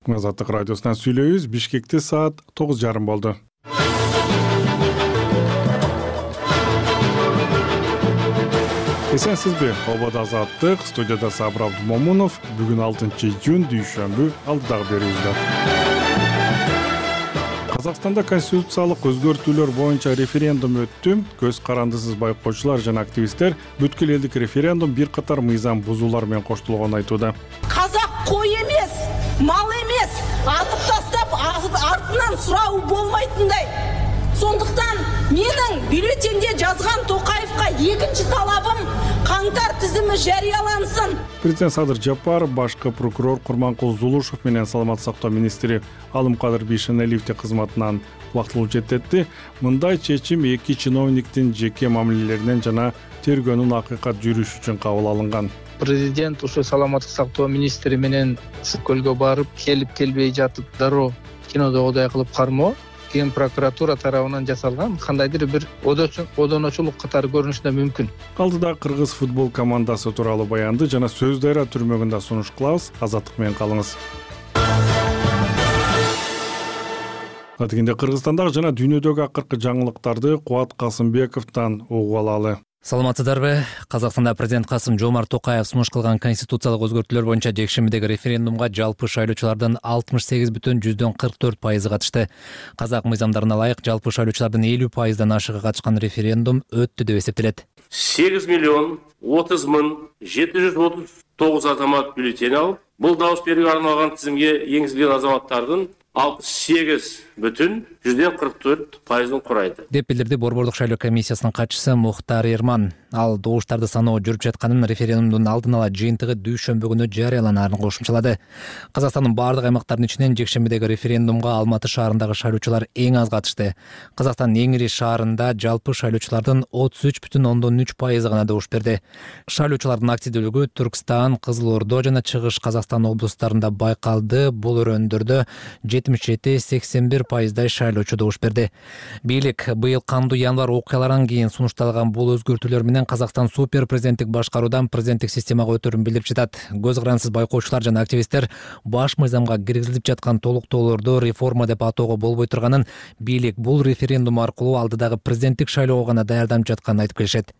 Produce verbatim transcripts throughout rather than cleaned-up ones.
Азаттык радиосунан сүйлөйбүз. Бишкекте саат тогуз жарым болду. Эсенсизби? Обада Азаттык, студияда Сабыр Абдумомунов. Бүгүн алтынчы июнь дүйшөмбү алдыдагы берүүбүздө. Казакстанда конституциялык өзгөртүүлөр боюнча референдум өттү. Көз карандысыз байкоочулар жана активисттер бүткүл элдик референдум бир катар мыйзам бузуулар менен коштулгонун айтууда. Казак кой эмес, мал эмес, атып тастап артынан сурау болмайтындай. Сондықтан менің бюллетенде жазған Тоқаевқа екінші талабым қаңтар тізімі жариялансын. Президент Садыр Жапаров, башкы прокурор Курманкул Зулушев менен саламаттык сактоо министри Алымкадыр Бейшеналиевди кызматынан убактылуу четтетти. Мындай чечим эки чиновниктин жеке мамилелеринен жана тергөөнүн акыйкат жүрүшү үчүн кабыл алынган. Президент ушу саламаттык сактоо министри менен көлгө барып, келип келбей жатып дароо кинодогудай кылып кармоо Ген прокуратура тарабынан жасалган кандайдыр бир одоночулук катары көрүнүшү мүмкүн. Алдыда кыргыз футбол командасы тууралуу баянды жана Сөз Дайра түрмөгүндө сунуш кылабыз. Азаттык менен калыңыз. Атыгинде Кыргызстандагы жана дүйнөдөгү акыркы жаңылыктарды Кубат Касымбековдон угуп алалы. Саламатсыздарбы? Казакстанда президент Касым Жомарт Токаев сунуш кылган конституциялык өзгөртүүлөр боюнча жекшембидеги референдумга жалпы шайлоочулардын алтымыш сегиз бүтүн жүздөн кырк төрт пайызы катышты. Казак мыйзамдарына ылайык жалпы шайлоочулардын элүү пайыздан ашыгы катышкан референдум өттү деп эсептелет. сегиз миллион отуз миң жети жүз отуз тогуз азамат бюллетень алып, бул дауыс берүүгө арналган тизимге эңгизилген азаматтардын алтымыш сегиз бүтүн жүздөн кырк төрт пайызын курайды деп билдирди Борбордук шайлоо комиссиясынын катчысы Мухтар Эрман. Ал добуштарды саноо жүрүп жатканын референдумдун алдын ала жыйынтыгы дүйшөмбү күнү жарыяланаарын кошумчалады. Казакстандын бардык аймактарынын ичинен жекшембидеги референдумга Алматы шаарындагы шайлоочулар эң аз катышты. Казакстандын эң ири шаарында жалпы шайлоочулардын отуз үч бүтүн ондон үч пайызы гана добуш берди. Шайлоочулардын активдүүлүгү Түркстан, Кызыл Ордо жана Чыгыш Казакстан облустарында байкалды. Бул өрөөндөрдө жетимиш жети сексен бир пайыздай шайлоочу добуш берди. Бийлик быйыл кандуу январь окуяларынан кийин сунушталган бул өзгөртүүлөр менен Казакстан супер президенттик башкаруудан президенттик системага өтөрүн билдирип жатат. Көз карансыз байкоочулар жана активисттер баш мыйзамга киргизилип жаткан толуктоолорду реформа деп атоого болбой турганын, бийлик бул референдум аркылуу алдыдагы президенттик шайлоого гана даярданып жатканын айтып келишет.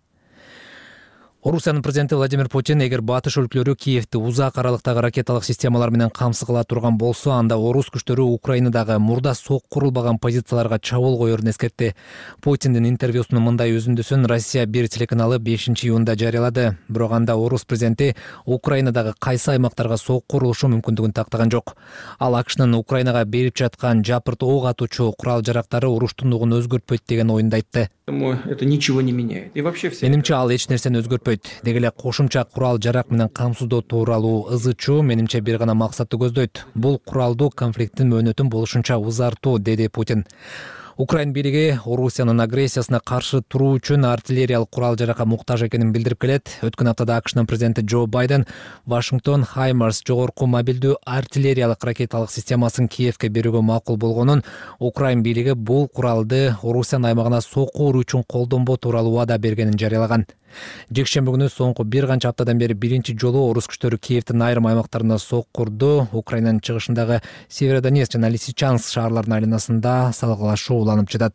Орусиянын президенти Владимир Путин эгер батыш өлкөлөрү Киевти узак аралыктагы ракеталык системалар менен камсыз кыла турган болсо, анда орус күчтөрү Украинадагы мурда сок курулбаган позицияларга чабуул коерун эскертти. Путиндин интервьюсунун мындай үзүндүсүн Россия бир телеканалы бешинчи июнда жарыялады. Бирок анда орус президенти Украинадагы кайсы аймактарга сок курулушу мүмкүндүгүн тактаган жок. Ал АКШнын Украинага берип жаткан жапырт ок атуучу курал жарактары уруштундугун өзгөртпөйт деген оюнду айтты. Это ничего не меняет. И вообще все. Менимче ал эч нерсени өзгөртпөйт. Деги эле кошумча курал жарак менен камсыздоо тууралуу ызычуу менимче бир гана максатты көздөйт. Бул куралдуу конфликттин мөөнөтүн болушунча узартуу, деди Путин. Украин бийлиги Орусиянын агрессиясына каршы туруу үчүн артиллериялык курал жаракка муктаж экенин билдирип келет. Өткөн аптада АКШнын президенти Джо Байден Вашингтон Хаймарс жогорку мобилдүү артиллериялык ракеталык системасын Киевке берүүгө макул болгонун, Украин бийлиги бул куралды Орусиянын аймагына сокку уруу үчүн колдонбоо тууралуу убада бергенин жарыялаган. Жекшемби күнү соңку бир канча аптадан бери биринчи жолу орус күчтөрү Киевдин айрым аймактарына сок курду. Украинанын чыгышындагы Северодонецк жана Лисичанск шаарларынын айланасында салгылашуу уланып жатат.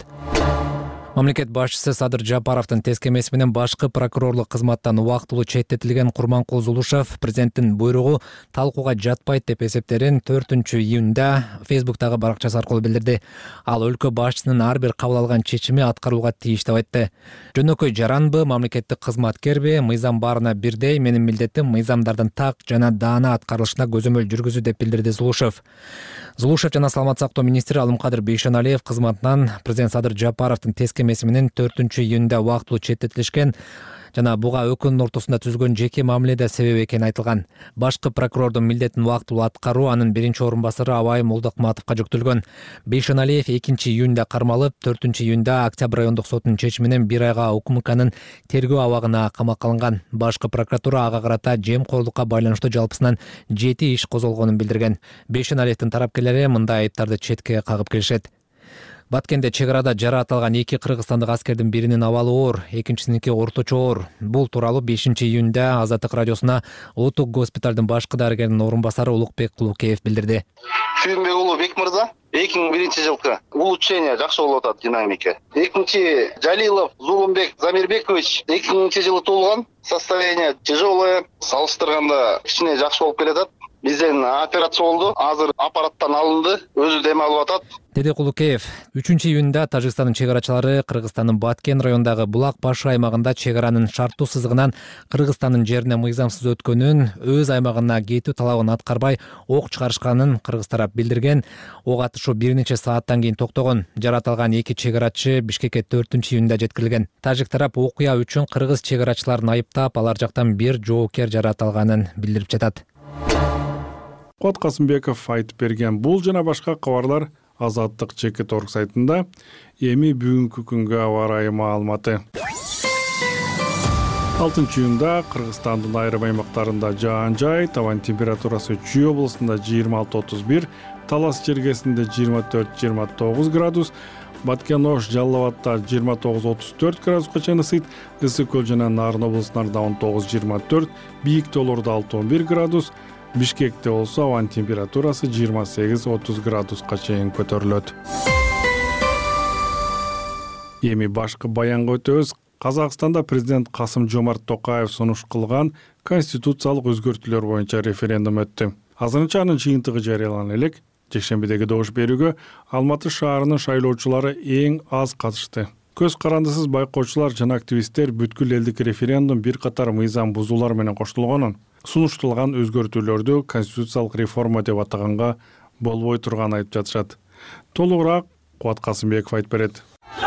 Мамлекет башчысы Садыр Жапаровдун тескемеси менен башкы прокурорлук кызматтан убактылуу четтетилген Курманкул Зулушев президенттин буйругу талкууга жатпайт деп эсептерин төртүнчү июнда Фейсбуктагы баракчасы аркылуу билдирди. Ал өлкө башчысынын ар бир кабыл алган чечими аткарууга тийиш деп айтты. Жөнөкөй жаранбы, мамлекеттик кызматкерби, мыйзам баарына бирдей, менин милдетим мыйзамдардын так жана даана аткарылышына көзөмөл жүргүзүү деп билдирди Зулушев. Зулушев жана саламаттык сактоо министри Алымкадыр Бейшеналиев кызматынан президент Садыр Жапаровдун тескемеси менен төртүнчү июнда убактылуу четтетилишкен жана буга өкүмдүн ортосунда түзгөн жеке мамиледе себеп экени айтылган. Башкы прокурордун милдетин убактылуу аткаруу анын биринчи орун басары Абай Молдокматовго жүктөлгөн. Бейшеналиев экинчи июнда кармалып, төртүнчү июнда Октябрь райондук сотунун чечими менен бир айга УКМКнын тергөө абагына камакка алынган. Башкы прокуратура ага карата жемкорлукка байланыштуу жалпысынан жети иш козголгонун билдирген. Бейшеналиевдин тарапкерлери мындай айыптарды четке кагып келишет. Баткенде чек арада жараат алган эки кыргызстандык аскердин биринин абалы оор, экинчисиники орточо оор. Бул тууралуу бешинчи июнда Азаттык радиосуна улуттук госпиталдын башкы дарыгеринин орун басары Улукбек Кулукеев билдирди. Сүйүнбек уулу Бек мырза эки миң биринчи жылкы улучшение жакшы болуп атат, динамика. Экинчи Жалилов Зулумбек Замирбекович эки миңинчи жылы туулган, состояние тяжелое, салыштырганда кичине жакшы болуп келатат. Бизден операция болду, азыр аппараттан алынды, өзү дем алып атат, деди Кулукеев. үчүнчү июнда Тажикстандын чек арачылары Кыргызстандын Баткен районундагы Булак башы аймагында чек аранын шарттуу сызыгынан Кыргызстандын жерине мыйзамсыз өткөнүн, өз аймагына кетүү талабын аткарбай ок чыгарышканын кыргыз тарап билдирген. Ок атышуу бир нече сааттан кийин токтогон. Жараат алган эки чек арачы Бишкекке төртүнчү июнда жеткирилген. Тажик тарап окуя үчүн кыргыз чек арачыларын айыптап, алар жактан бир жоокер жараат алганын билдирип жатат. Куат Касымбеков айтып берген бул жана башка кабарлар Азаттык чекит орг сайтында. Эми бүгүнкү күнгө аба ырайы маалыматы. алтынчы июнда Кыргызстандын айрым аймактарында жаан жай, табан температурасы Чүй облусунда жыйырма алты отуз бир, Талас чергесинде жыйырма төрт жыйырма тогуз градус, Баткен Ош Жалал Абадта жыйырма тогуз отуз төрт градуска чейин ысыйт, Ысык көл жана Нарын облустарында он тогуз жыйырма төрт, бийик тоолордо алты он бир градус, Бишкекте болсо абанын температурасы жыйырма сегиз отуз градуска чейин көтөрүлөт. Эми башкы баянга өтөбүз. Казакстанда президент Касым-Жомарт Токаев сунуш кылган конституциялык өзгөртүүлөр боюнча референдум өттү. Азырынча анын жыйынтыгы жарыяланган элек. Жекшембидеги добуш берүүгө Алматы шаарынын шайлоочулары эң аз катышты. Көз карандысыз байкоочулар жана активисттер бүткүл элдик референдум бир катар мыйзам бузуулар менен коштолгонун, сунуштулган өзгөртүүлөрдү конституциялык реформа деп атаганга болбой турганын айтып жатышат. Толугураак Куат Касымбеков айтып берет.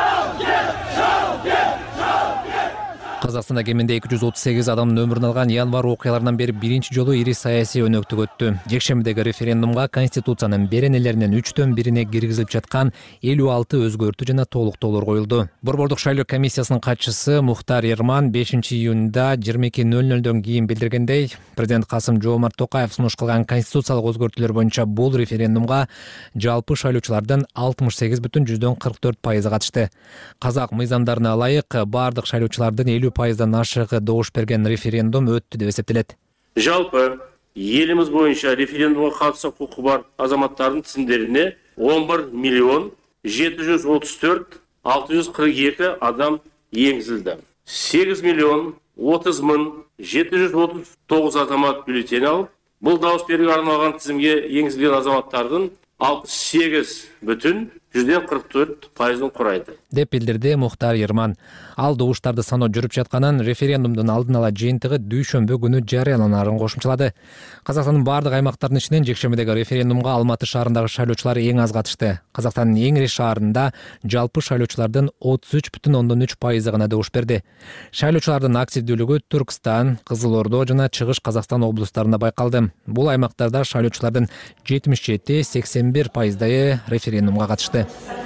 Казакстанда кеминде эки жүз отуз сегиз адамдын өмүрүн алган январь окуяларынан бери биринчи жолу ири саясий өнөктүк өттү. Жекшембидеги референдумга Конституциянын беренелеринин үчтөн бирине киргизилип жаткан элүү алты өзгөртүү жана толуктоолор коюлду. Борбордук шайлоо комиссиясынын катчысы Мухтар Ерман бешинчи июнда жыйырма эки нөл нөлдөн кийин билдиргендей, президент Касым-Жомарт Токаев сунуш кылган конституциялык өзгөртүүлөр боюнча бул референдумга жалпы шайлоочулардын алтымыш сегиз бүтүн жүздөн кырк төрт пайызы катышты. Казак мыйзамдарына ылайык бардык шайлоочулардын элүү пайыздан ашыгы добуш берген референдум өттү деп эсептелет. Жалпы элибиз боюнча референдумга катышуу укугу бар азаматтардын тизимдерине он бир миллион жети жүз отуз төрт алты жүз кырк эки адам энгизилди. сегиз миллион отуз миң жети жүз отуз тогуз азамат бюллетень алып, бул дауыс берүүгө арналган тизимге энгизилген азаматтардын алтымыш сегиз бүтүн жүздөн кырк төрт пайызын курайды деп билдирди Мухтар Ерман. Ал добуштарды саноо жүрүп жатканын, референдумдун алдын ала жыйынтыгы дүйшөмбү күнү жарыяланарын кошумчалады. Казакстандын бардык аймактарынын ичинен жекшембидеги референдумга Алматы шаарындагы шайлоочулар эң аз катышты. Казакстандын эң ири шаарында жалпы шайлоочулардын отуз үч бүтүн ондон үч пайызы гана добуш берди. Шайлоочулардын активдүүлүгү Түркстан, Кызыл Ордо жана Чыгыш Казакстан облустарында байкалды. Бул аймактарда шайлоочулардын жетимиш жети сексен бир пайыздайы референдумга катышты.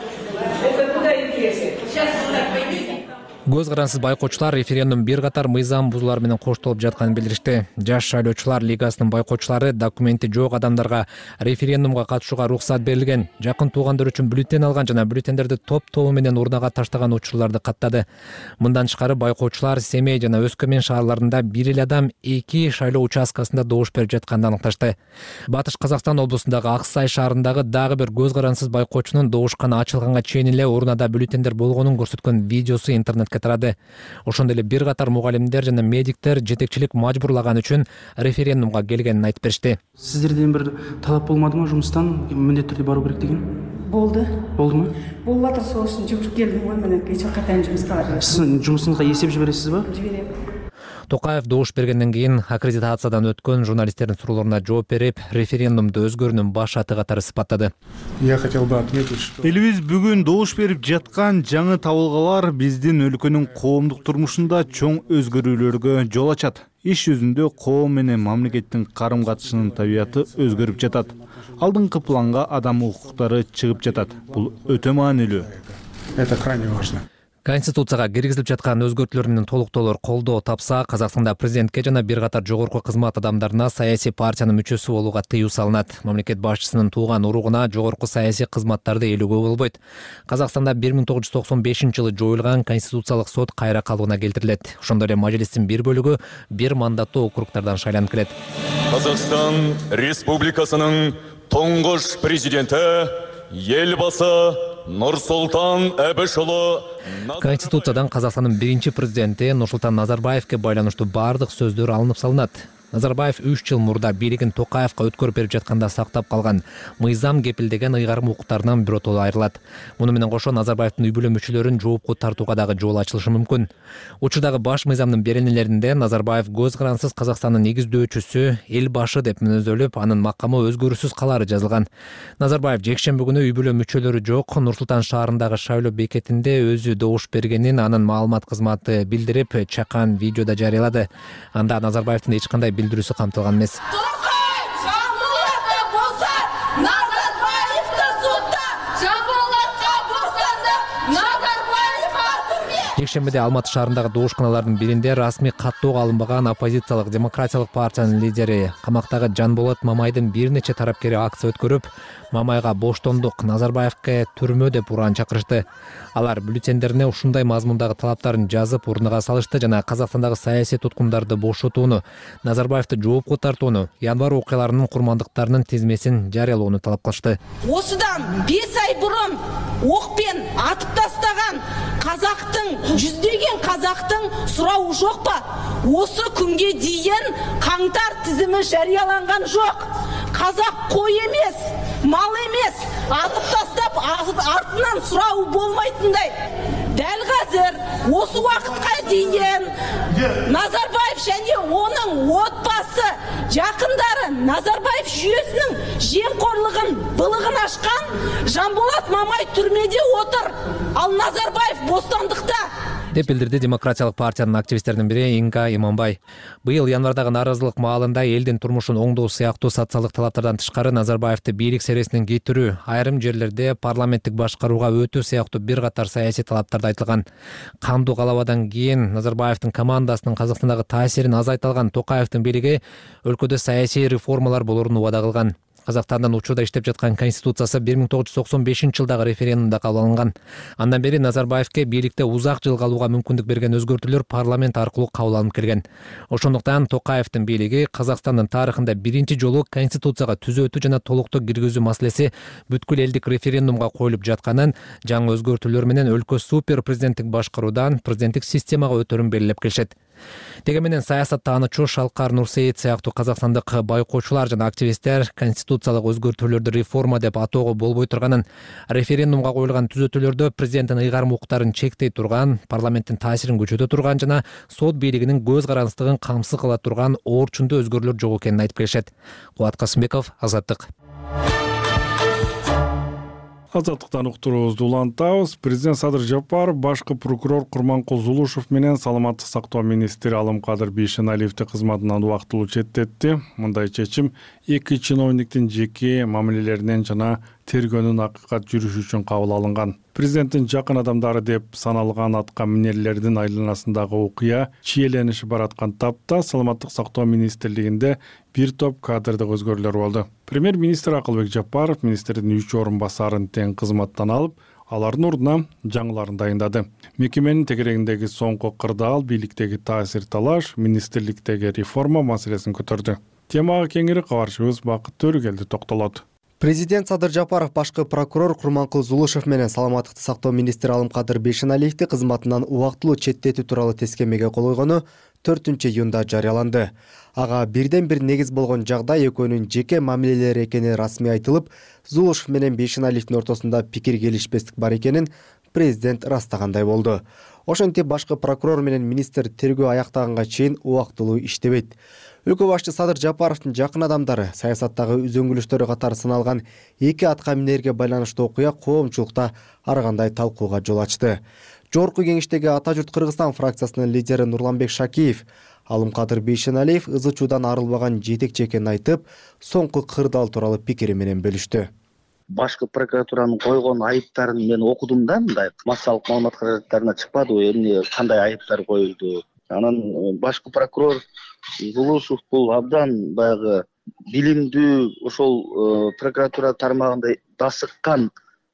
Көз карансыз байкоочулар референдум бир катар мыйзам бузуулар менен коштолуп жатканын билдиришти. Жаш шайлоочулар лигасынын байкоочулары документи жок адамдарга референдумга катышууга уруксат берилген, жакын туугандар үчүн бюллетень алган жана бюллетендерди топ-тобу менен урнага таштаган учурларды каттады. Мындан тышкары байкоочулар Семей жана Өскөмен шаарларында бир эле адам эки шайлоо участкасында добуш берип жатканын аныкташты. Батыш Казакстан облусундагы Аксай шаарындагы дагы бир көз карансыз байкоочунун добушканы ачылганга чейин эле урнада бюллетендер болгонун көрсөткөн видеосу интернет тарады. Ошондой эле бир катар мугалимдер жана медиктер жетекчилик мажбурлаган үчүн референдумга келгенин айтып беришти. Сиздерден бир талап болмадымы жумуштан, міндетті түрдө баруу керек деген? Болды. Болдуму? Болуп атыр, сол үчүн жүгүрүп келдим го, мына кечээ катайын жумуска барып. Сиз жумусуңузга эсеп жибересиз ба? Жиберем. Токаев добуш бергенден кийин аккредитациядан өткөн журналисттердин суроолоруна жооп берип, референдумду өзгөрүүнүн баш шарты катары сыпаттады. Я хотел бы отметить, что элибиз бүгүн добуш берип жаткан жаңы табылгалар биздин өлкөнүн коомдук турмушунда чоң өзгөрүүлөргө жол ачат. Иш жүзүндө коом менен мамлекеттин карым-катышынын табияты өзгөрүп жатат. Алдыңкы планга адам укуктары чыгып жатат. Бул өтө маанилүү. Это крайне важно. Конституцияга киргизилип жаткан өзгөртүүлөр менен толуктоолор колдоо тапса, Казакстанда президентке жана бир катар жогорку кызмат адамдарына саясий партиянын мүчөсү болууга тыюу салынат. Мамлекет башчысынын тууган уругуна жогорку саясий кызматтарды ээлөөгө болбойт. Казакстанда бир миң тогуз жүз токсон бешинчи жылы жоюлган Конституциялык сот кайра калыбына келтирилет. Ошондой эле мажлистин бир бөлүгү бир мандаттуу округтардан шайланып келет. Казакстан Республикасынын тоңгош президенти Елбасы Нурсултан Абишулу Конституциядан Казакстандын биринчи президенти Нурсултан Назарбаевке байланыштуу бардык сөздөр алынып салынат. Назарбаев үч жыл мурда бийлигин Токаевка өткөрүп берип жатканда сактап калган мыйзам кепилдеген ыйгарым укуктарынан биротоло айрылат. Муну менен кошо Назарбаевдин үй бүлө мүчөлөрүн жоопко тартууга дагы жол ачылышы мүмкүн. Учурдагы баш мыйзамдын беренелеринде Назарбаев көз карансыз Казакстандын негиздөөчүсү, эл башы деп мүнөздөлүп, анын макамы өзгөрүүсүз калары жазылган. Назарбаев жекшемби күнү үй бүлө мүчөлөрү жок Нур-Султан шаарындагы шайлоо бекетинде өзү добуш бергенин анын маалымат кызматы билдирип, чакан видеода жарыялады. Анда Назарбаевдин эч кандай билдирүүсү камтылган эмес. Жекшембиде Алматы шаарындагы добушканалардын биринде расмий каттоого алынбаган оппозициялык демократиялык партиянын лидери, камактагы Жанболот Мамайдын бир нече тарапкери акция өткөрүп, Мамайга боштондук, Назарбаевке түрмө деп уран чакырышты. Алар бюллетендерине ушундай мазмундагы талаптарын жазып урныга салышты жана Казакстандагы саясий туткундарды бошотууну, Назарбаевди жоопко тартууну, январь окуяларынын курмандыктарынын тизмесин жарыялоону талап кылышты. Осудан беш ай бурун окпен атып тастаган казактын, жүздөгөн казактын сурауы жок па? Осы күнгө дейин каңтар тизими жарыяланган жок. Казак кой эмес, мал эмес, атып тастап артынан сурауы болмайтындай. Дәл қазір осы уақытқа дейін Назарбаев және оның отбасы жақындары Назарбаев жүйесінің жемқорлығын, былығын ашқан Жанболат Мамай түрмеде отыр, ал Назарбаев бостандықта деп билдирди демократиялык партиянын активисттеринин бири Инга Иманбай. Быйыл январдагы нааразылык маалында элдин турмушун оңдоо сыяктуу социалдык талаптардан тышкары Назарбаевди бийлик сересинен кетирүү, айрым жерлерде парламенттик башкарууга өтүү сыяктуу бир катар саясий талаптар айтылган. Кандуу калабадан кийин Назарбаевдин командасынын Казакстандагы таасирин азайта алган Токаевдин бийлиги өлкөдө саясий реформалар болорун убада кылган. Казакстандын учурда иштеп жаткан конституциясы бир миң тогуз жүз токсон бешинчи жылдагы референдумда кабыл алынган. Андан бери Назарбаевке бийликте узак жыл калууга мүмкүндүк берген өзгөртүүлөр парламент аркылуу кабыл алынып келген. Ошондуктан Токаевдин бийлиги Казакстандын тарыхында биринчи жолу конституцияга түзөтүү жана толуктоо киргизүү маселеси бүткүл элдик референдумга коюлуп жатканын, жаңы өзгөртүүлөр менен өлкө супер президенттик башкаруудан президенттик системага өтөрүн белгилеп келишет. Деги менен саясатта таанычу Шалкар Нурсейит сыяктуу казакстандык байкоочулар жана активисттер конституциялык өзгөртүүлөрдү реформа деп атоого болбой турганын, референдумга коюлган түзөтүүлөрдө президенттин ыйгарым укуктарын чектей турган, парламенттин таасирин күчөтө турган жана сот бийлигинин көз карансыздыгын камсыз кыла турган орчундуу өзгөрүүлөр жок экенин айтып келишет. Кубат Касымбеков, Азаттык. Азаттыктан уктуруубузду улантабыз. Президент Садыр Жапаров башкы прокурор Курманкул Зулушев менен саламаттык сактоо министри Алымкадыр Бейшеналиевди кызматынан убактылуу четтетти. Мындай чечим эки чиновниктин жеке мамилелеринен жана тергөөнүн акыйкат жүрүшү үчүн кабыл алынган. Президенттин жакын адамдары деп саналган атка минерлердин айланасындагы окуя чиеленишип бараткан тапта саламаттык сактоо министрлигинде бир топ кадрдык өзгөрүүлөр болду. Премьер-министр Акылбек Жапаров министрдин үч орун басарын тең кызматтан алып, алардын ордуна жаңыларын дайындады. Мекеменин тегерегиндеги соңку кырдаал, бийликтеги таасир талаш, министрликтеги реформа маселесин көтөрдү. Темага кеңири кабарчыбыз Бакыт Төрүгелди токтолот. Президент Садыр Жапаров башкы прокурор Курманкул Зулушев менен саламаттыкты сактоо министри Алымкадыр Бейшеналиевди кызматынан убактылуу четтетүү тууралуу тескемеге кол койгону төртүнчү июнда жарыяланды. Ага бирден бир негиз болгон жагдай экөөнүн жеке мамилелери экени расмий айтылып, Зулушев менен Бейшеналиевдин ортосунда пикир келишпестик бар экенин президент ырастагандай болду. Ошентип башкы прокурор менен министр тергөө аяктаганга чейин убактылуу иштебейт. Өлкө башчы Садыр Жапаровдун жакын адамдары саясаттагы үзөңгүлүштөрү катары саналган эки атка минерге байланыштуу окуя коомчулукта ар кандай талкууга жол ачты. Жогорку кеңештеги Ата журт Кыргызстан фракциясынын лидери Нурланбек Шакиев Алымкадыр Бейшеналиев ызы чуудан арылбаган жетекчи экенин айтып, соңку кырдаал тууралуу пикири менен бөлүштү. башкы прокуратуранын койгон айыптарын мен окудум да, мындай массалык маалымат каражаттарына чыкпадыбы, эмне кандай айыптар коюлду. Анан башкы прокурор Зулушев бул абдан баягы билимдүү, ошол прокуратура тармагында дасыккан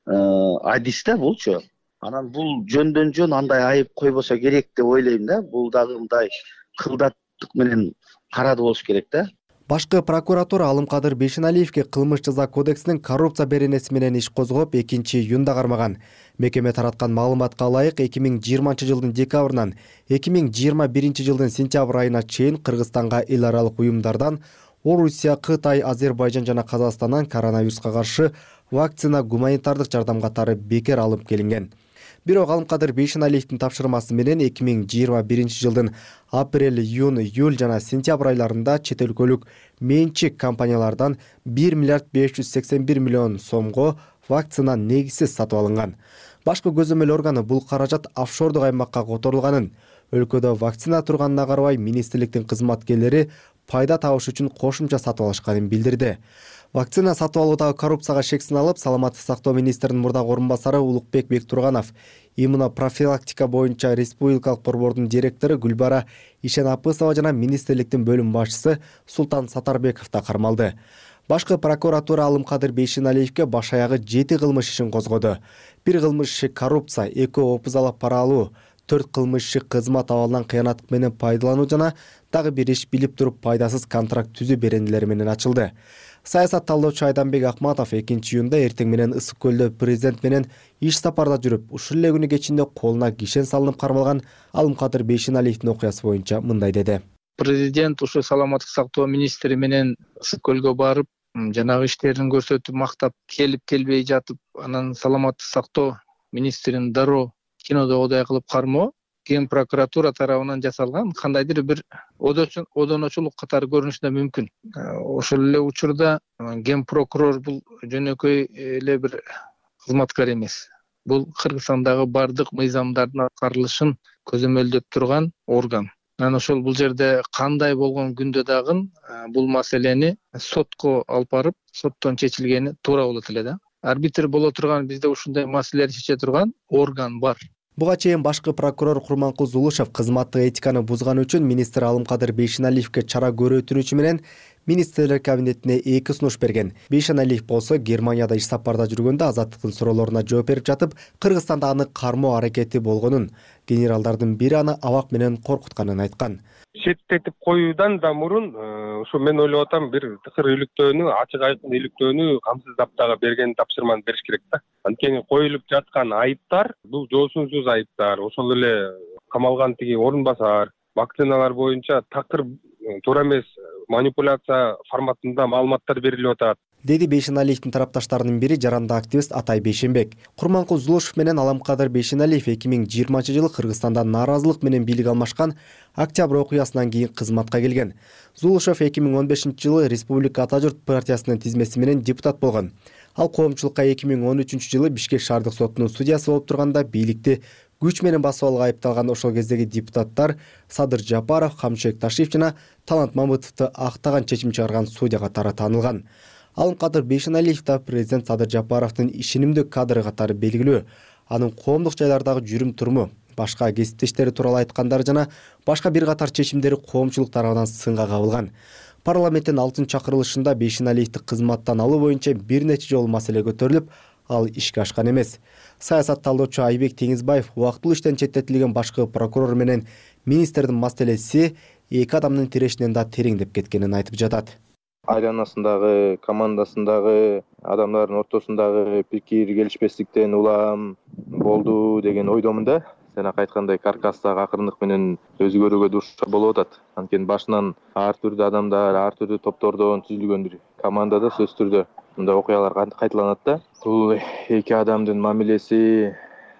адис да булчу. Анан бул жөндөн жөн андай айып койбосо керек деп ойлойм да. Бул дагы мындай кылдаттык менен карады болуш керек да. Башкы прокуратура Алымкадыр Бейшеналиевге кылмыш жаза кодексинин коррупция беренеси менен иш козгоп, экинчи июнда кармаган. Мекеме тараткан маалыматка ылайык эки миң жыйырманчы жылдын декабрынан эки миң жыйырма биринчи жылдын сентябрь айына чейин Кыргызстанга эл аралык уюмдардан Орусия, Кытай, Азербайжан жана Казакстандан коронавируска каршы вакцина, гуманитардык жардам катары бекер алып келинген. Бирок Алымкадыр Бейшеналиевдин тапшырмасы менен эки миң жыйырма биринчи жылдын апрель, июнь, июль жана сентябрь айларында чет өлкөлүк менчик компаниялардан бир миллиард беш жүз сексен бир миллион сомго вакцина негизсиз сатып алынган. Башкы көзөмөл органы бул каражат офшордук аймакка которулганын, өлкөдө вакцина турганына карабай министрликтин кызматкерлери пайда табыш үчүн кошумча сатып алышканын билдирди. Вакцина сатып алуудагы коррупцияга шек сыналып, саламаттык сактоо министринин мурдагы орун басары Улукбек Бектурганов, иммунопрофилактика боюнча республикалык борбордун директору Гүлбара Ишенапысова жана министрликтин бөлүм башчысы Султан Сатарбеков да кармалды. Башкы прокуратура Алымкадыр Бейшеналиевге баш аягы жети кылмыш ишин козгоду. Бир кылмыш иши коррупция, эки опузалап пара алуу, төрт кылмыш иши кызмат абалынан кыянаттык менен пайдалануу жана дагы бир иш билип туруп пайдасыз контракт түзүү беренелери менен ачылды. Саясат талдоочу Айданбек Акматов экинчи июнда эртең менен Ысык көлдө президент менен иш сапарда жүрүп, ушул эле күнү кечинде колуна кишен салынып кармалган Алымкадыр Бейшеналиевдин окуясы боюнча мындай деди. Президент ушу саламаттык сактоо министри менен Ысык көлгө барып, жанагы иштерин көрсөтүп, мактап келип келбей жатып, анан саламаттык сактоо министрин дароо кинодогудай кылып кармоо Ген прокуратура тарабынан жасалган кандайдыр бир одоночулук катары көрүнүшү мүмкүн. Ошол эле учурда ген прокурор бул жөнөкөй эле бир кызматкер эмес. Бул Кыргызстандагы бардык мыйзамдардын аткарылышын көзөмөлдөп турган орган. Анан ошол бул жерде кандай болгон күндө дагы бул маселени сотко алып барып, соттон чечилгени туура болот эле да. Арбитр боло турган, бизде ушундай маселелерди чече турган орган бар. Буга чейин башкы прокурор Курманкул Зулушев кызматтык этиканы бузганы үчүн министр Алымкадыр Бейшеналиевге чара көрөтүнүүчү менен министрлер кабинетине эки сунуш берген. Бейшеналиев болсо Германияда иш сапарда жүргөндө азаттыктын суроолоруна жооп берип жатып, Кыргызстанда аны кармоо аракети болгонун, генералдардын бири аны абак менен коркутканын айткан. Шеттетип коюудан да мурун ушу мен ойлоп атам, бир тыкыр иликтөөнү, ачык айкын иликтөөнү камсыздап дагы берген тапшырманы бериш керек да. Анткени коюлуп жаткан айыптар бул жоосунсуз айыптар. Ошол эле камалган тиги орун басар, вакциналар боюнча такыр туура эмес манипуляция форматында маалыматтар берилип атат, деди Бейшеналиевдин тарапташтарынын бири жарандык активист Атай Бейшенбек. Курманкул Зулушев менен Алымкадыр Бейшеналиев эки миң жыйырманчы жылы Кыргызстанда нааразылык менен бийлик алмашкан октябрь окуясынан кийин кызматка келген. Зулушев эки миң он бешинчи жылы Республика Ата журт партиясынын тизмеси менен депутат болгон. Ал коомчулукка эки миң он үчүнчү жылы Бишкек шаардык сотунун судьясы болуп турганда бийликти күч менен басып алууга айыпталган ошол кездеги депутаттар Садыр Жапаров, Камчек Ташиев жана Талант Мамытовду актаган чечим чыгарган судья катары таанылган. Алымкадыр Бейшеналиев да президент Садыр Жапаровдун ишенимдүү кадры катары белгилүү. Анын коомдук жайлардагы жүрүм туруму, башка кесиптештери тууралуу айткандары жана башка бир катар чечимдери коомчулук тарабынан сынга кабылган. Парламенттин алтынчы чакырылышында Бейшеналиевди кызматтан алуу боюнча бир нече жолу маселе көтөрүлүп, ал ишке ашкан эмес. Саясат талдоочу Айбек Теңизбаев убактылуу иштен четтетилген башкы прокурор менен министрдин маселеси эки адамдын тирешинен да тереңдеп кеткенин айтып жатат. Айланасындагы, командасындагы адамдардын ортосундагы пикир келишпестиктен улам болду деген ойдомун да. Сен айткандай каркастагы акырындык менен өзгөрүүгө дуушар болуп атат. Анткени башынан ар түрдүү адамдар, ар түрдүү топтордон түзүлгөн бир командада сөзсүз түрдө мындай окуялар кайталанат да. Бул эки адамдын мамилеси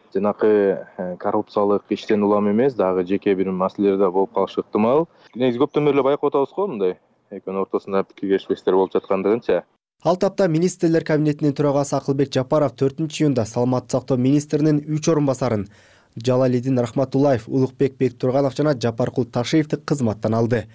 жанакы коррупциялык иштен улам эмес, дагы жеке бир маселелерде болуп калышы ыктымал. Негизи көптөн бери байкап атабыз го мындай экөөнүн ортосунда пикир келишпестиктер болуп жаткандыгынча. Ал тапта министрлер кабинетинин төрагасы Акылбек Жапаров төртүнчү июнда саламаттык сактоо министринин үч орун басарын Жалалидин Рахматуллаев, Улукбек Бектурганов жана Жапаркул Ташиевди кызматтан алды.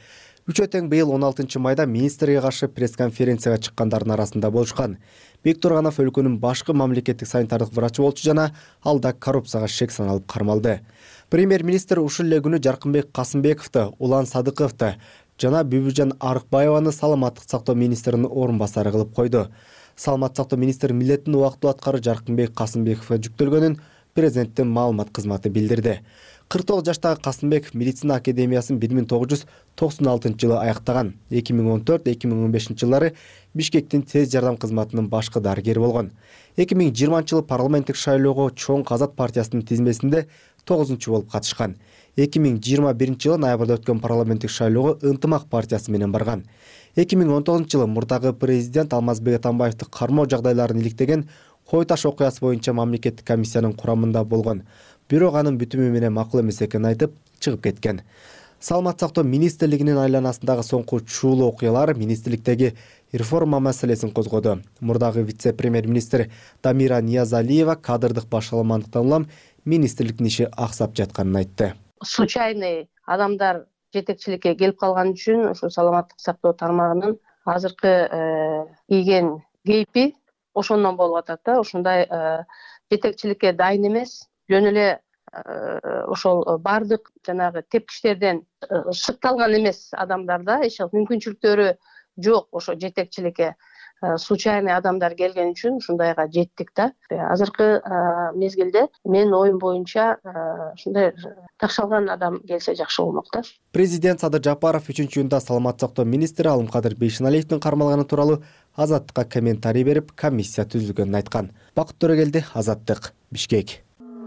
Үчөө тең быйыл он алтынчы майда министрге каршы пресс-конференцияга чыккандардын арасында болушкан. Бектурганов өлкөнүн башкы мамлекеттик санитардык врачы болчу жана алда коррупцияга шек саналып кармалды. Премьер-министр ушул эле күнү Жаркынбек Касымбековду, Улан Садыковду жана Бүбүжан Арыкбаеваны саламаттык сактоо министринин орун басары кылып койду. Саламаттык сактоо министри милдетин убактылуу аткаруу Жаркынбек Касымбековго жүктөлгөнүн президенттин маалымат кызматы билдирди. кырк тогуз жаштагы Касымбеков медицина академиясын бир миң тогуз жүз токсон алтынчы жылы аяктаган. эки миң он төрт эки миң он бешинчи жылдары Бишкектин тез жардам кызматынын башкы дарыгери болгон. эки миң жыйырманчы жылы парламенттик шайлоого Чоң Казак партиясынын тизмесинде тогузунчу болуп катышкан. эки миң жыйырма биринчи жылы ноябрда өткөн парламенттик шайлоого Ынтымак партиясы менен барган. эки миң он тогузунчу жылы мурдагы президент Алмазбек Атамбаевди кармоо жагдайларын иликтеген Кой Таш окуясы боюнча мамлекеттик комиссиянын курамында болгон. Бирок анын бүтүмү менен макул эмес экенин айтып чыгып кеткен. Саламаттык сактоо министрлигинин айланасындагы соңку чуулуу окуялар министрликтеги реформа маселесин козгоду. Мурдагы вице-премьер-министр Дамира Ниязалиева кадрдык башаламандыктан улам министрликтин иши аксап жатканын айтты. Случайный адамдар жетекчиликке келип калган үчүн ушу саламаттык сактоо тармагынын азыркы кийген кейпи ошондон болуп атат да. Ушундай жетекчиликке дайын эмес, жөн эле ошол бардык жанагы тепкичтерден шыкталган эмес адамдарда эч мүмкүнчүлүктөрү жок ошо жетекчиликке случайный адамдар келген үчүн ушундайга жеттик да. Азыркы мезгилде мен оюм боюнча ушундай такшалган адам келсе жакшы болмок да. Президент Садыр Жапаров үчүнчү июнда саламаттык сактоо министри Алымкадыр Бейшеналиевдин кармалганы тууралуу Азаттыкка комментарий берип, комиссия түзүлгөнүн айткан. Бакыт Төрөгелди, Азаттык, Бишкек.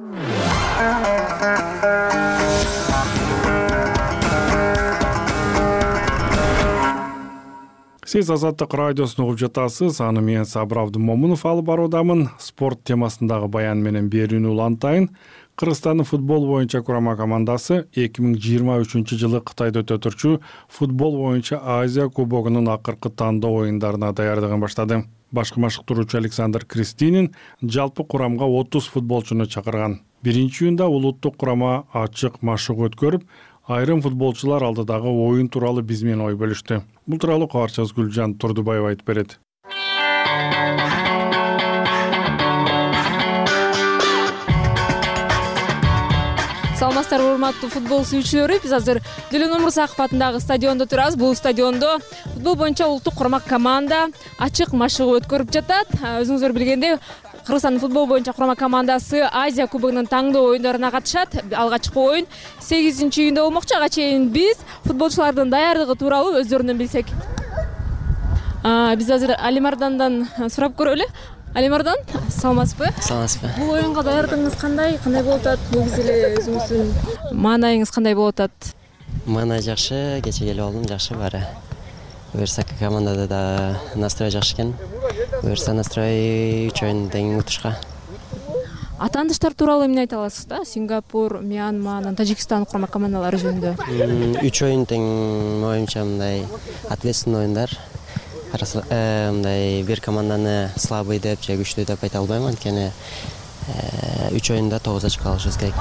Сиз Азаттык радиосун угуп жатасыз. Аны мен Сабыр Абдымомунов алып баруудамын. Спорт темасындагы баян менен берүүнү улантайын. Кыргызстандын футбол боюнча курама командасы эки миң жыйырма үчүнчү жылы Кытайда өтө турчу футбол боюнча Азия кубогунун акыркы тандоо оюндарына даярдыгын баштады. Башкы машыктыруучу Александр Кристинин жалпы курамга отуз футболчуну чакырган. Биринчи июнда улуттук курама ачык машык өткөрүп, айрым футболчулар алдыдагы оюн тууралуу биз менен ой бөлүштү. Бул тууралуу кабарчыбыз Гүлжан Турдубаева айтып берет. Саламатсыздарбы, урматтуу футбол сүйүүчүлөрү. Биз азыр Дилен Умурзаков атындагы стадиондо турабыз. Бул стадиондо футбол боюнча улуттук курама команда ачык машыгы өткөрүп жатат. Өзүңүздөр билгендей, Кыргызстандын футбол боюнча курама командасы Азия кубогунун таңдоо оюндарына катышат. Алгачкы оюн сегизинчи июнда болмокчу. Ага чейин биз футболчулардын даярдыгы тууралуу өздөрүнөн билсек. Биз азыр Алимардандан сурап көрөлү. Алимардан, саламатсызбы? Саламатсызбы. Бул оюнга даярдыгыңыз кандай? Кандай болуп атат? Бул эле өзүңүздүн маанайыңыз кандай болуп атат? Маанай жакшы, кече келип алдым, жакшы баары. Буюрса командада да настрой жакшы экен. Буюрса настрой үч оюн тең утушка. Атандыштар тууралуу эмне айта аласыз да? Сингапур, Мьянма, Тажикстан курама командалары жөнүндө. Үч оюн тең оюнча мындай ответственный оюндар. Мындай бир команданы слабый деп же күчтүү деп айта албайм, анткени үч оюнда тогуз очко алышыбыз керек.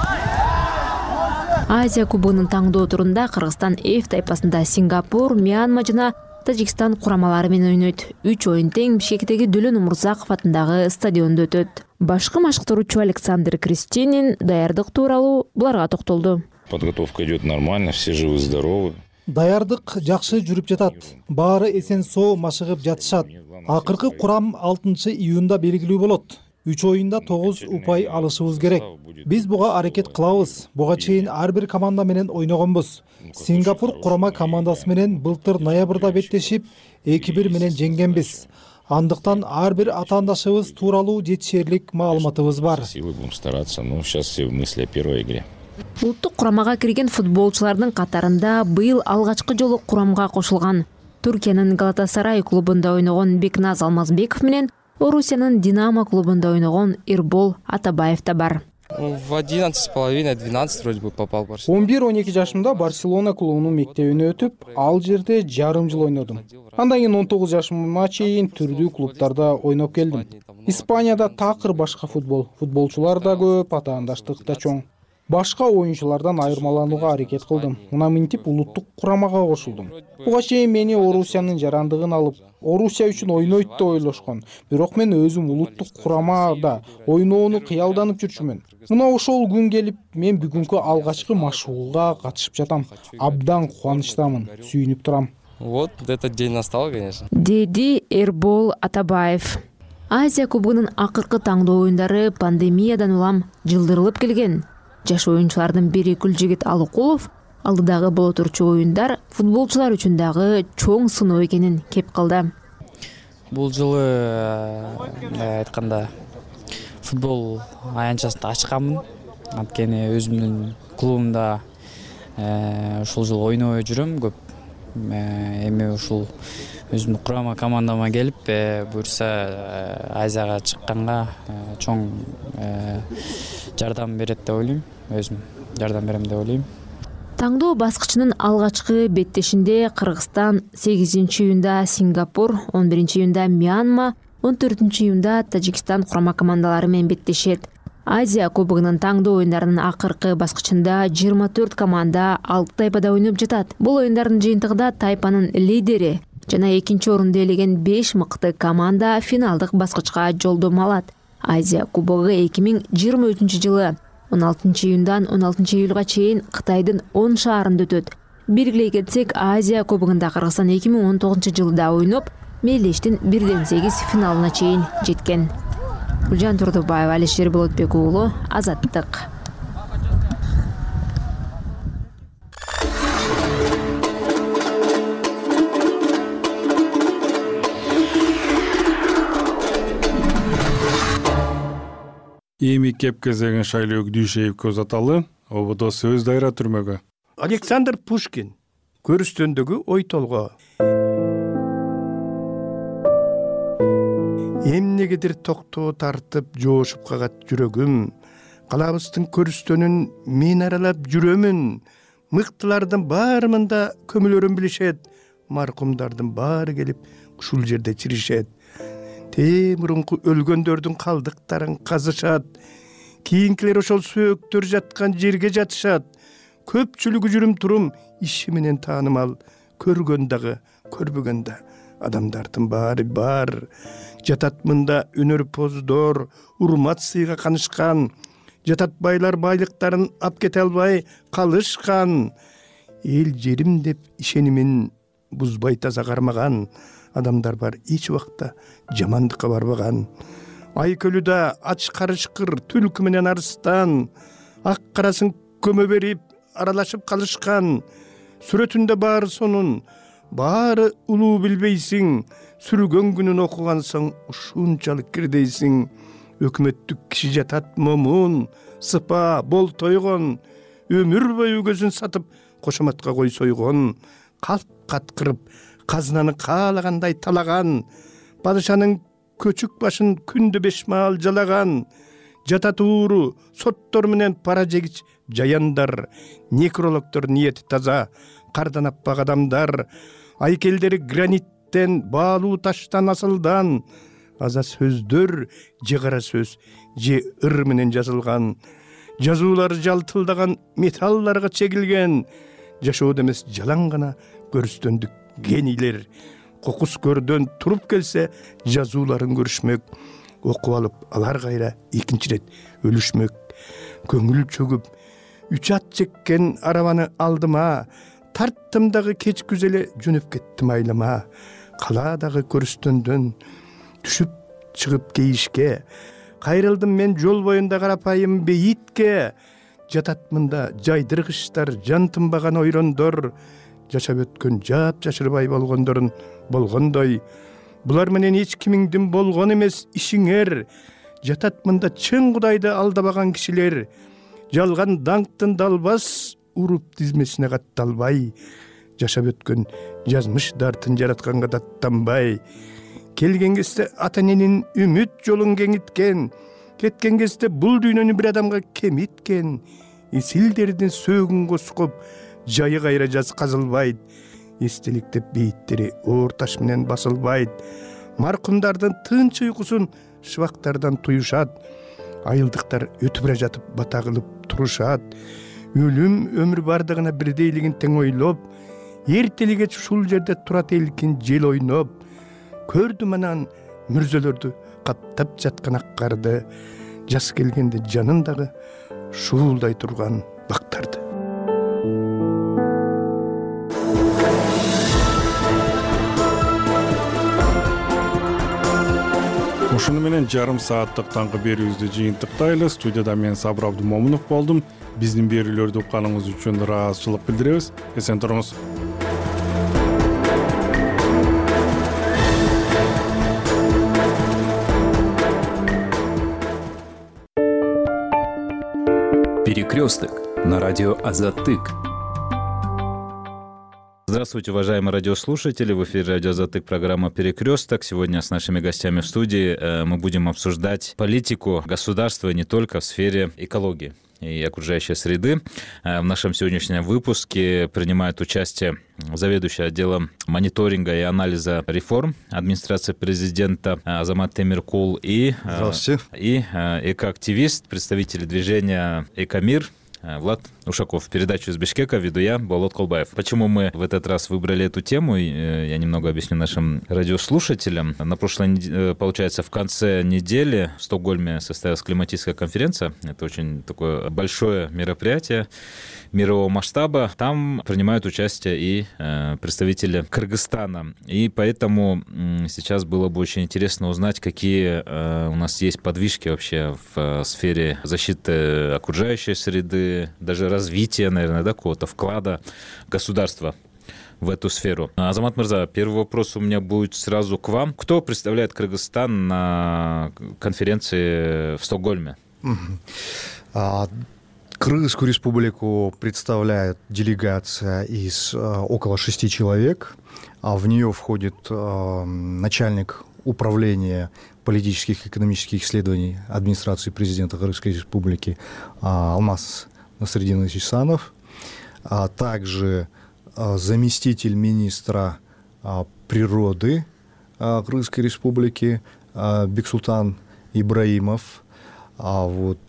Азия кубогунун таңдоо турунда Кыргызстан F тайпасында Сингапур, Мьянма жана Тажикстан курамалары менен ойнойт. үч оюн тең Бишкектеги Дилен Умурзаков атындагы стадиондо өтөт. Башкы машыктыруучу Александр Кристинин даярдык тууралуу буларга токтолду. Подготовка идет нормально, все живы, здоровы. Даярдык жакшы жүрүп жатат. Баары эсен соо машыгып жатышат. Акыркы курам алтынчы июнда белгилүү болот. үч оюнда тогуз упай алышыбыз керек. Биз буга аракет кылабыз. Буга чейин ар бир команда менен ойногонбуз. Сингапур курама командасы менен былтыр ноябрда беттешип эки бир менен жеңгенбиз. Андыктан ар бир атаандашыбыз тууралуу жетишерлик маалыматыбыз бар. Будем стараться, но сейчас все мысли о первой игре. Улуттук курамага кирген футболчулардын катарында быйыл алгачкы жолу курамга кошулган Туркиянын Галатасарай клубунда ойногон Бекназ Алмазбеков менен Орусиянын Динамо клубунда ойногон Ирбол Атабаев да бар. В одиннадцать с половиной двенадцать вроде бы попал в Барселону. он бир он эки жашымда Барселона клубунун мектебине өтүп, ал жерде жарым жыл ойнодум. Андан кийин он тогуз жашыма чейин түрдүү клубтарда ойноп келдим. Испанияда такыр башка футбол, футболчулар да көп, атаандаштык да чоң. башка оюнчулардан айырмаланууга аракет кылдым. Мына минтип улуттук курамага кошулдум. Буга чейин мени Орусиянын жарандыгын алып, Орусия үчүн ойнойт деп ойлошкон. Бирок мен өзүм улуттук курамада ойноону кыялданып жүрчүмүн. Мына ошол күн келип, мен бүгүнкү алгачкы машыгууга катышып жатам. Абдан кубанычтамын, сүйүнүп турам. Вот этот день настал, конечно. Деди Эрбол Атабаев. Азия кубогунун акыркы таңдоо оюндары пандемиядан улам жылдырылып келген. Жаш оюнчулардын бири Гүлжигит Алыкулов алдыдагы боло турчу оюндар футболчулар үчүн дагы чоң сыноо экенин кеп кылды. Бул жылы айтканда футбол аянтчасын ачканмын. Анткени өзүмдүн клубумда ушул жыл ойнобой жүрөм көп. Эми ушул өзүмдүн курама командама келип, буюрса Азияга чыкканга чоң жардам берет деп ойлойм. Өзүм жардам берем деп ойлойм. Таңдоо баскычынын алгачкы беттешинде Кыргызстан сегизинчи июнда Сингапур, он биринчи июнда Мьянма, он төртүнчү июнда Тажикстан курама командалары менен беттешет. Азия кубогунун таңдоо оюндарынын акыркы баскычында жыйырма төрт команда алты тайпада ойноп жатат. Бул оюндардын жыйынтыгында тайпанын лидери жана экинчи орунду ээлеген беш мыкты команда финалдык баскычка жолдомо алат. Азия кубогу эки миң жыйырма үчүнчү жылы он алтынчы июндан он алтынчы июлга чейин Кытайдын он шаарында өтөт. Белгилей кетсек, Азия кубогунда Кыргызстан эки миң он тогузунчу жылда ойноп, мелдештин бирден сегиз финалына чейин жеткен. Гүлжан Турдубаева, Алишер Болотбек уулу, Азаттык. Эми кеп кезеген Шайлоо Дүйшеевке узаталы, ободо сөз дайра түрмөгө. Александр Пушкин, көрүстөндөгү ой толго. Эмнегедир токтоо тартып жоошуп кагат жүрөгүм. Калабыздын көрүстөнүн мен аралап жүрөмүн. Мыктылардын баарында көмүлөрүн билишет. Маркумдардын баары келип ушул жерде чиришет. Темурунку өлгөндөрдүн калдыктарын казышат. Кийинкилер ошол сөөктөр жаткан жерге жатышат. Көпчүлүгү жүрүм турум иши менен таанымал. Көргөн дагы, көрбөгөн да адамдардын баары бар. Жатат мында өнөрпоздор, урмат сыйга канышкан. Жатат байлар байлыктарын ап кете албай калышкан. Эл жерим деп ишенимин бузбай таза кармаган адамдар бар, эч убакта жамандыкка барбаган. Айкөлүдө ач карышкыр түлкү менен арыстан, ак карасын көмө берип аралашып калышкан. Сүрөтүндө баары сонун, баары улуу билбейсиң. Сүргөн күнүн окуган соң ушунчалык кирдейсиң. Өкмөттүк киши жатат момун, сыпа, бол тойгон. Өмүр бою көзүн сатып, кошоматка кой сойгон. Калп каткырып, казынаны каалагандай талаган. Падышанын көчүк башын күндө беш маал жалаган. Жатат ууру, соттор менен пара жегич жаяндар. Некрологдор ниети таза, кардан аппак адамдар. Айкелдери граниттен, баалуу таштан асылдан. Аза сөздөр, же кара сөз, же ыр менен жазылган. Жазуулары жалтылдаган металларга чегилген. Жашоодо эмес жалаң гана көрүстөндүк генийлер. Кокус көрдөн туруп келсе, жазууларын көрүшмөк. Окуп алып, алар кайра экинчи рет өлүшмөк. Көңүл чөгүп, үч ат жеккен арабаны алдыма. Тарттым дагы кеч күзеле жөнөп кеттим айлама. Калаадагы көрүстөндөн түшүп чыгып кейишке. Кайрылдым мен жол боюнда карапайым бейитке. Жатат мында жайдыргычтар, жан тынбаган ойрондор. Жашап өткөн жап жашырбай болгондорун болгондой. Булар менен эч кимиңдин болгон эмес ишиңер. Жатат мында чын Кудайды алдабаган кишилер. Жалган даңктын далбас уруп тизмесине катталбай. Жашап өткөн жазмыштардын жаратканга даттанбай. Келген кезде ата эненин үмүт жолун кеңиткен. Кеткен кезде бул дүйнөнү бир адамга кемиткен. Исилдердин сөөгүн коскоп, жайы кайра жаз казылбайт. Эстеликтеп бейиттери оор таш менен басылбайт. Маркумдардын тынч уйкусун шыбактардан туюшат. айылдыктар өтүп бара жатып бата кылып турушат. Өлүм өмүр бардыгына бирдейлигин тең ойлоп, эртели кеч ушул жерде турат элкин жел ойноп, көрдүм анан мүрзөлөрдү каттап жаткан ак карды, жас келгенде жанындагы шуулдай турган бактарды. Ушуну менен жарым сааттык таңкы берүүбүздү жыйынтыктайлы. Студияда мен Сабыр Абдумомунов болдум. Биздин берүүлөрдү укканыңыз үчүн ыраазычылык билдиребиз. Эсен туруңуз. Перекресток на радио Азаттык. Здравствуйте, уважаемые радиослушатели. В эфире радио Азаттык, программа «Перекресток». Сегодня с нашими гостями в студии мы будем обсуждать политику государства не только в сфере экологии и окружающей среды. В нашем сегодняшнем выпуске принимает участие заведующий отделом мониторинга и анализа реформ администрации президента Азамат Темиркул и, и экоактивист, представитель движения «Экомир» Влад Ушаков. Передачу из Бишкека веду я, Болот Колбаев. Почему мы в этот раз выбрали эту тему, я немного объясню нашим радиослушателям. На прошлой неделе, получается, в конце недели в Стокгольме состоялась климатическая конференция. Это очень такое большое мероприятие мирового масштаба. Там принимают участие и представители Кыргызстана. И поэтому сейчас было бы очень интересно узнать, какие у нас есть подвижки вообще в сфере защиты окружающей среды, даже развития, наверное, да, какого-то вклада государства в эту сферу. Азамат Мырза, первый вопрос у меня будет сразу к вам. Кто представляет Кыргызстан на конференции в Стокгольме? Кыргызскую республику представляет делегация из около шести человек. В нее входит начальник управления политических и экономических исследований администрации президента Кыргызской республики Алмаз Насрединович Исанов, а также заместитель министра природы Кыргызской республики Бексултан Ибраимов, вот,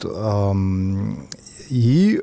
и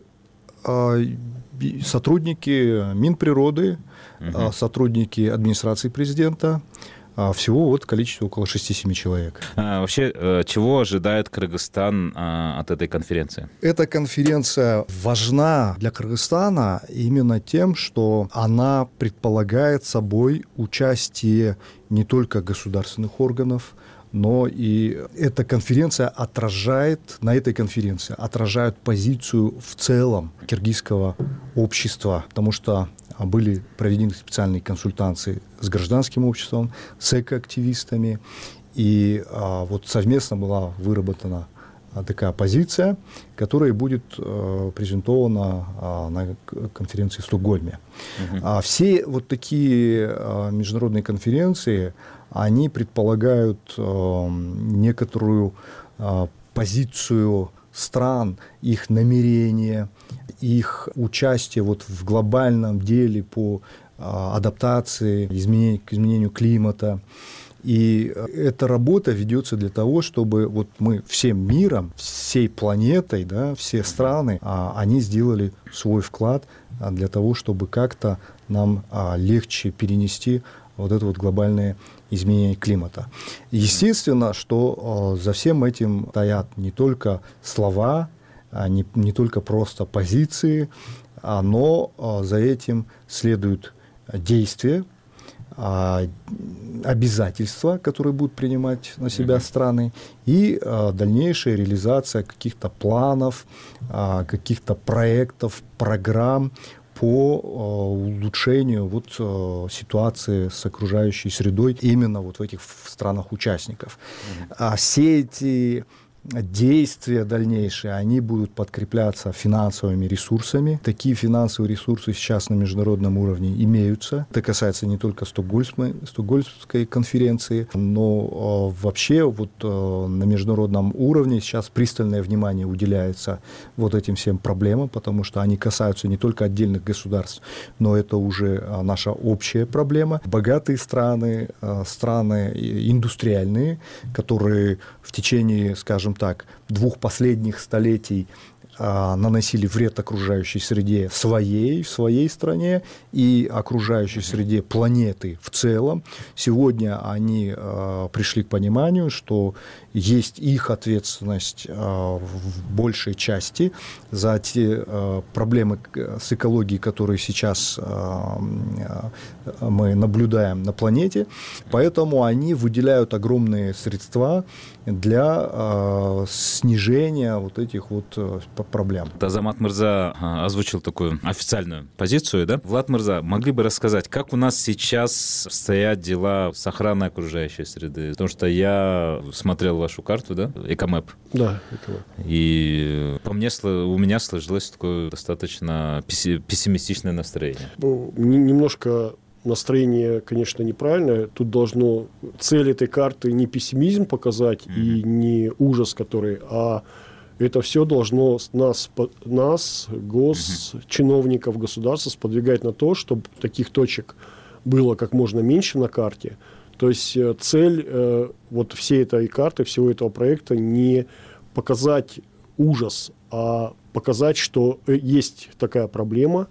сотрудники Минприроды, угу. сотрудники администрации президента. Всего вот количество около шести-семи человек. А, вообще, чего ожидает Кыргызстан а, от этой конференции? Эта конференция важна для Кыргызстана именно тем, что она предполагает собой участие не только государственных органов, но и эта конференция отражает, на этой конференции отражают позицию в целом киргизского общества, потому что были проведены специальные консультации с гражданским обществом, с экоактивистами, и а, вот совместно была выработана а, такая позиция, которая будет а, презентована а, на конференции в Стокгольме. Uh-huh. А, все вот такие а, международные конференции, они предполагают а, некоторую а, позицию стран, их намерения, их участие вот в глобальном деле по а, адаптации, изменению, к изменению климата. И эта работа ведется для того, чтобы вот мы всем миром, всей планетой, да, все страны, а, они сделали свой вклад а, для того, чтобы как-то нам а, легче перенести вот это вот глобальное изменение климата. Естественно, что э, за всем этим стоят не только слова, а не, не только просто позиции, а, но э, за этим следуют действия, э, обязательства, которые будут принимать на себя страны, и э, дальнейшая реализация каких-то планов, э, каких-то проектов, программ по улучшению вот, ситуации с окружающей средой именно вот в этих странах-участников. Mm-hmm. А все эти действия дальнейшие, они будут подкрепляться финансовыми ресурсами. Такие финансовые ресурсы сейчас на международном уровне имеются. Это касается не только Стокгольмской, Стокгольмской конференции, но э, вообще вот, э, на международном уровне сейчас пристальное внимание уделяется вот этим всем проблемам, потому что они касаются не только отдельных государств, но это уже э, наша общая проблема. Богатые страны, э, страны индустриальные, которые в течение, скажем так, двух последних столетий наносили вред окружающей среде своей, в своей стране и окружающей среде планеты в целом. Сегодня они э, пришли к пониманию, что есть их ответственность э, в большей части за те э, проблемы с экологией, которые сейчас э, мы наблюдаем на планете. Поэтому они выделяют огромные средства для э, снижения вот этих вот э, проблем. Азамат Мырза озвучил такую официальную позицию, да? Влад Мырза, могли бы рассказать, как у нас сейчас стоят дела с охраной окружающей среды? Потому что я смотрел вашу карту, да, Экомэп. Да, Экомэп. И по мне, у меня сложилось такое достаточно пессимистичное настроение. Ну, немножко настроение, конечно, неправильное. Тут должно цель этой карты не пессимизм показать mm-hmm. и не ужас, который, а это все должно нас, нас госчиновников, государства сподвигать на то, чтобы таких точек было как можно меньше на карте. То есть цель э, вот всей этой карты, всего этого проекта не показать ужас, а показать, что есть такая проблема,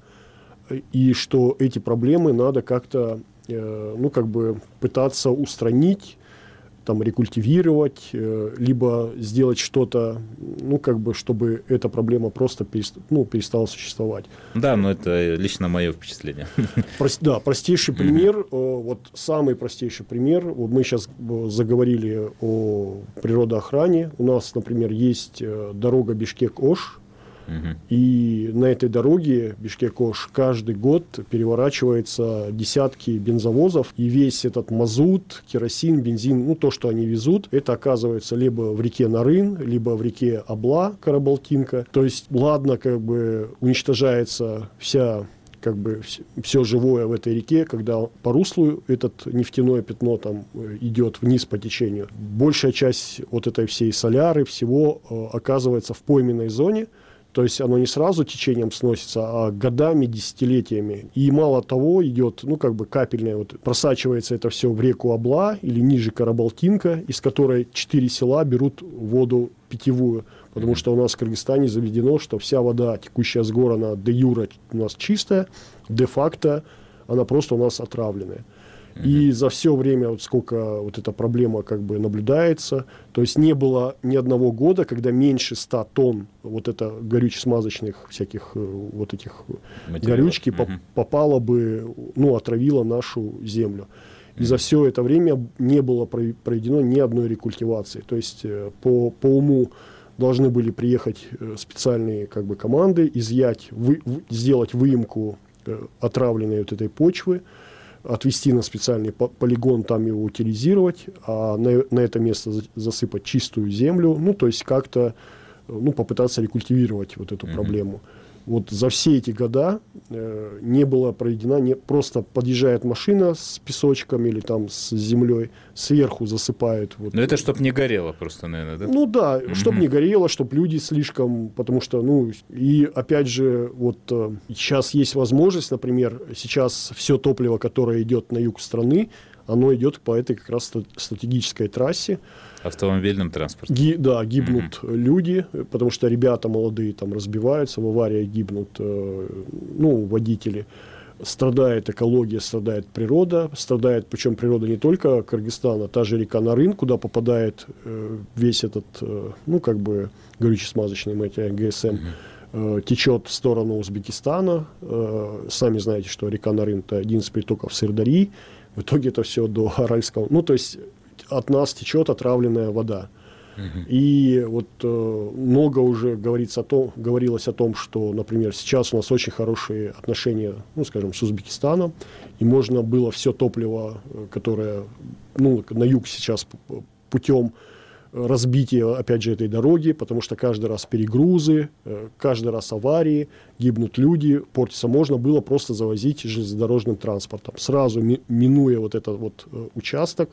и что эти проблемы надо как-то, э, ну, как бы пытаться устранить, там, рекультивировать, э, либо сделать что-то, ну, как бы, чтобы эта проблема просто перест... ну, перестала существовать. Да, но это лично мое впечатление. Прос... Да, простейший пример, э, вот самый простейший пример, вот мы сейчас заговорили о природоохране, у нас, например, есть дорога Бишкек-Ош, Uh-huh. и на этой дороге Бишкек-Ош каждый год переворачивается десятки бензовозов, и весь этот мазут, керосин, бензин, ну то, что они везут, это оказывается либо в реке Нарын, либо в реке Абла, Карабалтинка. То есть, ладно, как бы уничтожается вся как бы все живое в этой реке, когда по руслу этот нефтяное пятно там идет вниз по течению. Большая часть вот этой всей соляры, всего э, оказывается в пойменной зоне. То есть оно не сразу течением сносится, а годами, десятилетиями. И мало того, идет, ну, как бы капельное, вот, просачивается это все в реку Абла или ниже Карабалтинка, из которой четыре села берут воду питьевую. Потому что у нас в Кыргызстане заведено, что вся вода, текущая с гор, она де-юра у нас чистая, де-факто она просто у нас отравленная. Mm-hmm. И за все время, вот сколько вот эта проблема как бы наблюдается, то есть не было ни одного года, когда меньше ста тонн вот это горюче-смазочных всяких вот этих материалов, горючки mm-hmm. по- попало бы, ну, отравило нашу землю. И mm-hmm. за все это время не было проведено ни одной рекультивации. То есть по, по уму должны были приехать специальные как бы команды, изъять, вы, сделать выемку отравленной вот этой почвы, отвезти на специальный полигон, там его утилизировать, а на, на это место засыпать чистую землю, ну, то есть как-то, ну, попытаться рекультивировать вот эту mm-hmm. проблему. Вот за все эти года э, не было проведена, не, просто подъезжает машина с песочком или там с землей, сверху засыпают. Вот. Но это чтобы не горело просто, наверное, да? Ну да, mm-hmm. чтобы не горело, чтобы люди слишком, потому что, ну, и опять же, вот э, сейчас есть возможность, например, сейчас все топливо, которое идет на юг страны, оно идет по этой как раз стратегической трассе. Автомобильным транспортом. Ги, да, гибнут mm-hmm. люди, потому что ребята молодые там разбиваются, в авариях гибнут, э, ну, водители. Страдает экология, страдает природа, страдает, причем природа не только Кыргызстана, та же река Нарын, куда попадает э, весь этот, э, ну, как бы, горюче-смазочный материал ГСМ, mm-hmm. э, течет в сторону Узбекистана. Э, сами знаете, что река Нарын – это один из притоков Сырдарьи. В итоге это все до Аральского. Ну, то есть от нас течет отравленная вода. Uh-huh. И вот э, много уже говорится о том, говорилось о том, что, например, сейчас у нас очень хорошие отношения, ну, скажем, с Узбекистаном, и можно было все топливо, которое, ну, на юг сейчас путем разбития, опять же, этой дороги, потому что каждый раз перегрузы, каждый раз аварии, гибнут люди, портится, можно было просто завозить железнодорожным транспортом, сразу ми- минуя вот этот вот участок.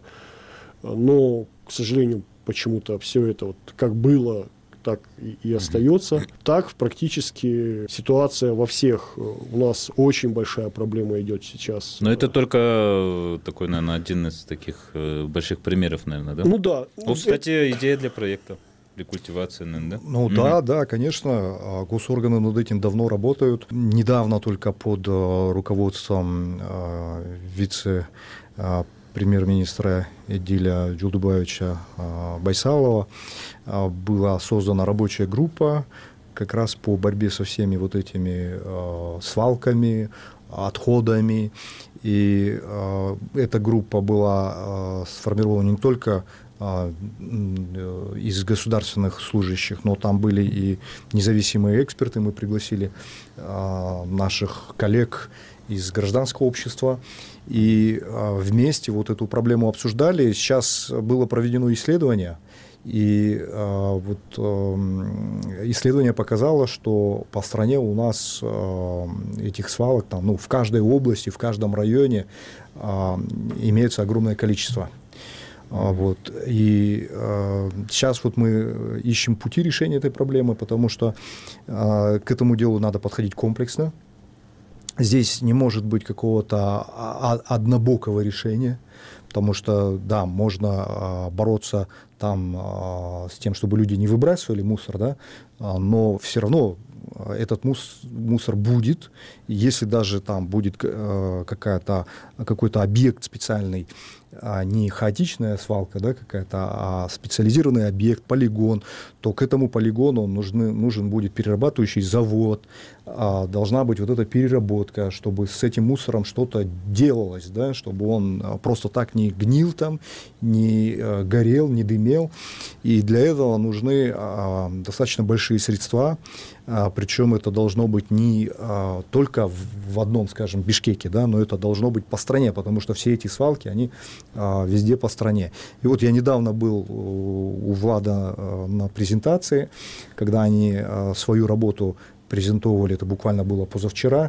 Но, к сожалению, почему-то все это вот как было, так и, и остается. Mm-hmm. Так практически ситуация во всех. У нас очень большая проблема идет сейчас. Но это только такой, наверное, один из таких больших примеров, наверное, да? Ну да. Ну, кстати, идея для проекта. рекультивации, наверное, да? Ну mm-hmm. да, да, конечно, госорганы над этим давно работают. Недавно только под руководством вице-премьер-министра Эдиля Джулдубаевича Байсалова была создана рабочая группа как раз по борьбе со всеми вот этими свалками, отходами. И эта группа была сформирована не только из государственных служащих, но там были и независимые эксперты. Мы пригласили наших коллег из гражданского общества и вместе вот эту проблему обсуждали. Сейчас было проведено исследование, и вот исследование показало, что по стране у нас этих свалок там, ну, в каждой области, в каждом районе имеется огромное количество. Вот. И э, сейчас вот мы ищем пути решения этой проблемы, потому что э, к этому делу надо подходить комплексно. Здесь не может быть какого-то однобокого решения, потому что, да, можно э, бороться там э, с тем, чтобы люди не выбрасывали мусор, да, э, но все равно этот мус, мусор будет, если даже там будет э, какая-то, какой-то объект специальный, а не хаотичная свалка, да, какая-то, а специализированный объект, полигон, то к этому полигону нужны, нужен будет перерабатывающий завод, а должна быть вот эта переработка, чтобы с этим мусором что-то делалось, да, чтобы он просто так не гнил там, не а, горел, не дымел. И для этого нужны а, достаточно большие средства, а, причем это должно быть не а, только в, в одном, скажем, Бишкеке, да, но это должно быть по стране, потому что все эти свалки, они везде по стране. И вот я недавно был у Влада на презентации, когда они свою работу презентовали, это буквально было позавчера,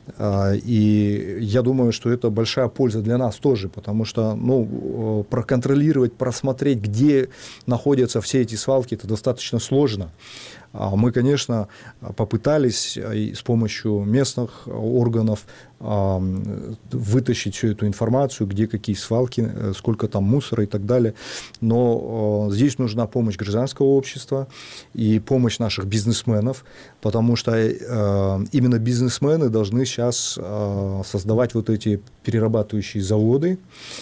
и я думаю, что это большая польза для нас тоже, потому что, ну, проконтролировать, просмотреть, где находятся все эти свалки, это достаточно сложно. Мы, конечно, попытались с помощью местных органов вытащить всю эту информацию, где какие свалки, сколько там мусора и так далее. Но здесь нужна помощь гражданского общества и помощь наших бизнесменов, потому что именно бизнесмены должны сейчас создавать вот эти перерабатывающие заводы,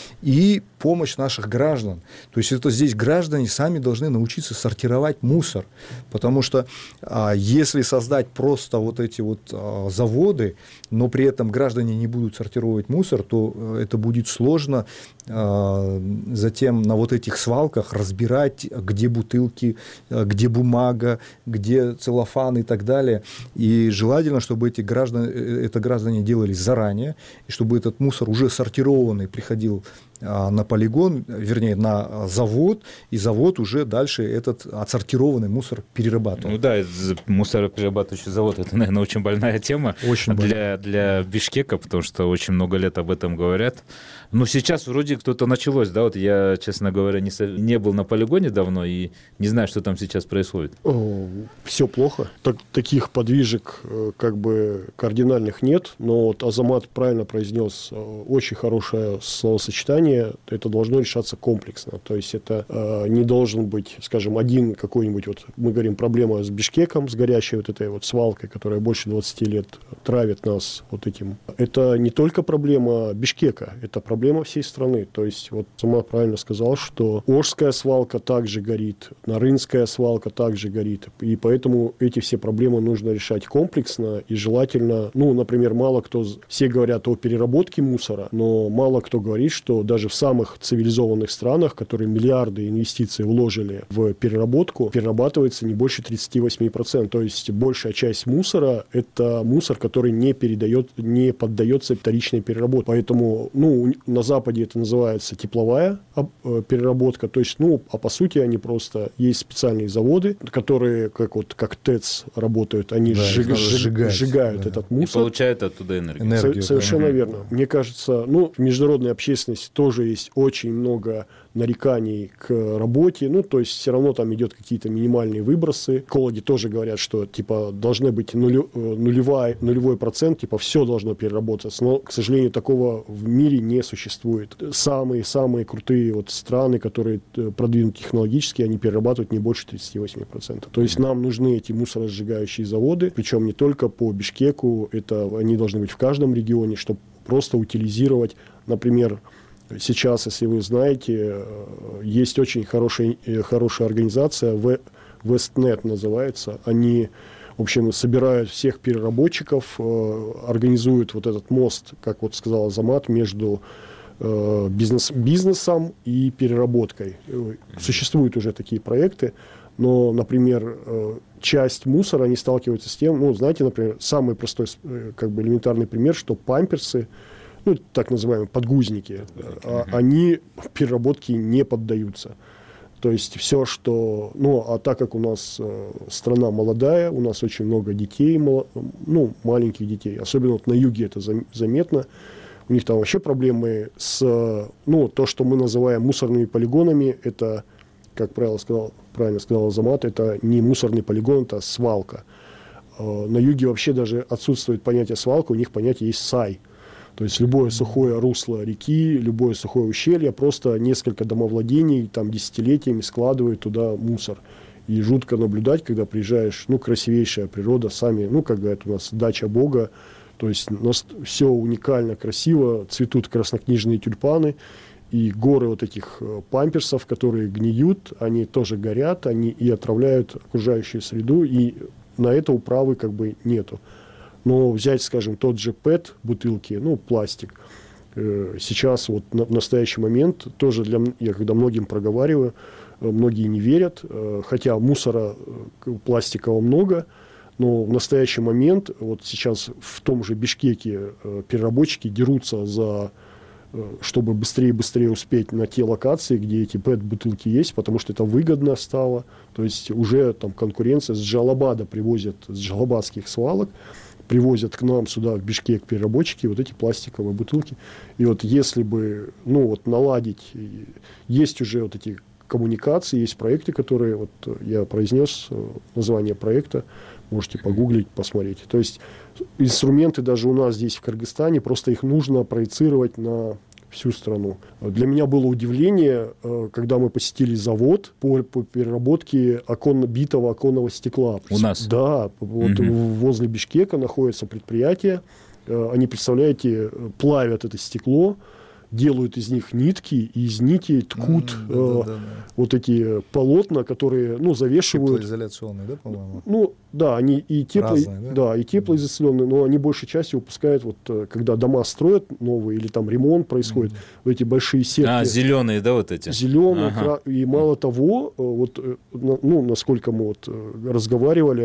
и помощь наших граждан. То есть это здесь граждане сами должны научиться сортировать мусор, потому что а, если создать просто вот эти вот а, заводы, но при этом граждане не будут сортировать мусор, то а, это будет сложно а, затем на вот этих свалках разбирать, где бутылки, а, где бумага, где целлофан и так далее. И желательно, чтобы эти граждане, это граждане делали заранее, и чтобы этот мусор уже сортированный приходил на полигон, вернее, на завод, и завод уже дальше этот отсортированный мусор перерабатывал. Ну да, мусороперерабатывающий завод, это, наверное, очень больная тема очень для, для Бишкека, потому что очень много лет об этом говорят. Но сейчас вроде кто-то началось, да, вот я, честно говоря, не, не был на полигоне давно и не знаю, что там сейчас происходит. О, все плохо. Так, таких подвижек как бы кардинальных нет, но вот Азамат правильно произнес очень хорошее словосочетание, это должно решаться комплексно, то есть это э, не должен быть, скажем, один какой-нибудь, вот мы говорим, проблема с Бишкеком, с горящей вот этой вот свалкой, которая больше двадцати лет травит нас вот этим. Это не только проблема Бишкека, это проблема Проблема всей страны. То есть, вот сама правильно сказал, что Ошская свалка также горит, Нарынская свалка также горит. И поэтому эти все проблемы нужно решать комплексно и желательно, ну, например, мало кто, все говорят о переработке мусора, но мало кто говорит, что даже в самых цивилизованных странах, которые миллиарды инвестиций вложили в переработку, перерабатывается не больше тридцать восемь процентов. То есть, большая часть мусора – это мусор, который не передает, не поддается вторичной переработке. Поэтому, ну, на Западе это называется тепловая переработка, то есть, ну, а по сути они просто, есть специальные заводы, которые, как вот, как ТЭЦ работают, они да, сжиг, сжигать, сжигают да. этот мусор. И получают оттуда энергию. энергию Со- совершенно да. верно. Мне кажется, ну, в международной общественности тоже тоже есть очень много нареканий к работе, ну, то есть все равно там идет какие-то минимальные выбросы. Экологи тоже говорят, что, типа, должны быть нулю, нулевой, нулевой процент, типа, все должно переработаться, но, к сожалению, такого в мире не существует. Самые-самые крутые вот страны, которые продвинуты технологически, они перерабатывают не больше тридцать восемь процентов. То есть нам нужны эти мусоросжигающие заводы, причем не только по Бишкеку, это они должны быть в каждом регионе, чтобы просто утилизировать, например, сейчас, если вы знаете, есть очень хорошая, хорошая организация, Вестнет называется. Они, в общем, собирают всех переработчиков, организуют вот этот мост, как вот сказал Азамат, между бизнес, бизнесом и переработкой. Существуют уже такие проекты, но, например, часть мусора, они сталкиваются с тем, ну, знаете, например, самый простой, как бы элементарный пример, что памперсы, ну, так называемые подгузники, а, они переработке не поддаются. То есть все, что... Ну, а так как у нас э, страна молодая, у нас очень много детей, мал, ну, маленьких детей, особенно вот на юге это зам, заметно, у них там вообще проблемы с... Ну, то, что мы называем мусорными полигонами, это, как правило сказал, правильно сказал Азамат, это не мусорный полигон, это свалка. Э, на юге вообще даже отсутствует понятие свалка, у них понятие есть сай. То есть любое сухое русло реки, любое сухое ущелье, просто несколько домовладений там десятилетиями складывают туда мусор. И жутко наблюдать, когда приезжаешь, ну, красивейшая природа, сами, ну, как говорят у нас, дача Бога. То есть у нас все уникально, красиво, цветут краснокнижные тюльпаны. И горы вот этих памперсов, которые гниют, они тоже горят, они и отравляют окружающую среду, и на это управы как бы нету. Но взять, скажем, тот же пэт бутылки, ну, пластик, э, сейчас вот на, в настоящий момент тоже для, я когда многим проговариваю, э, многие не верят, э, хотя мусора э, пластикового много, но в настоящий момент, вот сейчас в том же Бишкеке э, переработчики дерутся за, э, чтобы быстрее и быстрее успеть на те локации, где эти пэт бутылки есть, потому что это выгодно стало, то есть уже там конкуренция, с Джалабада привозят, с джалабадских свалок, привозят к нам сюда, в Бишкек, переработчики, вот эти пластиковые бутылки. И вот если бы, ну, вот наладить, есть уже вот эти коммуникации, есть проекты, которые, вот я произнес название проекта, можете погуглить, посмотреть. То есть инструменты даже у нас здесь в Кыргызстане, просто их нужно проецировать на всю страну. Для меня было удивление, когда мы посетили завод по, по переработке окон, битого оконного стекла. У нас? Да, вот угу. возле Бишкека находится предприятие. Они, представляете, плавят это стекло, делают из них нитки, и из нити ткут mm, да, э, да, да, да. вот эти полотна, которые, ну, завешивают. Теплоизоляционные, да, по-моему? Ну, да, они и, тепло, Разные, да? Да, и теплоизоляционные, но они большей частью выпускают, вот, когда дома строят новые, или там ремонт происходит, mm. вот эти большие сетки. А, зеленые, да, вот эти? Зеленые, ага. И мало того, вот, ну, насколько мы вот разговаривали,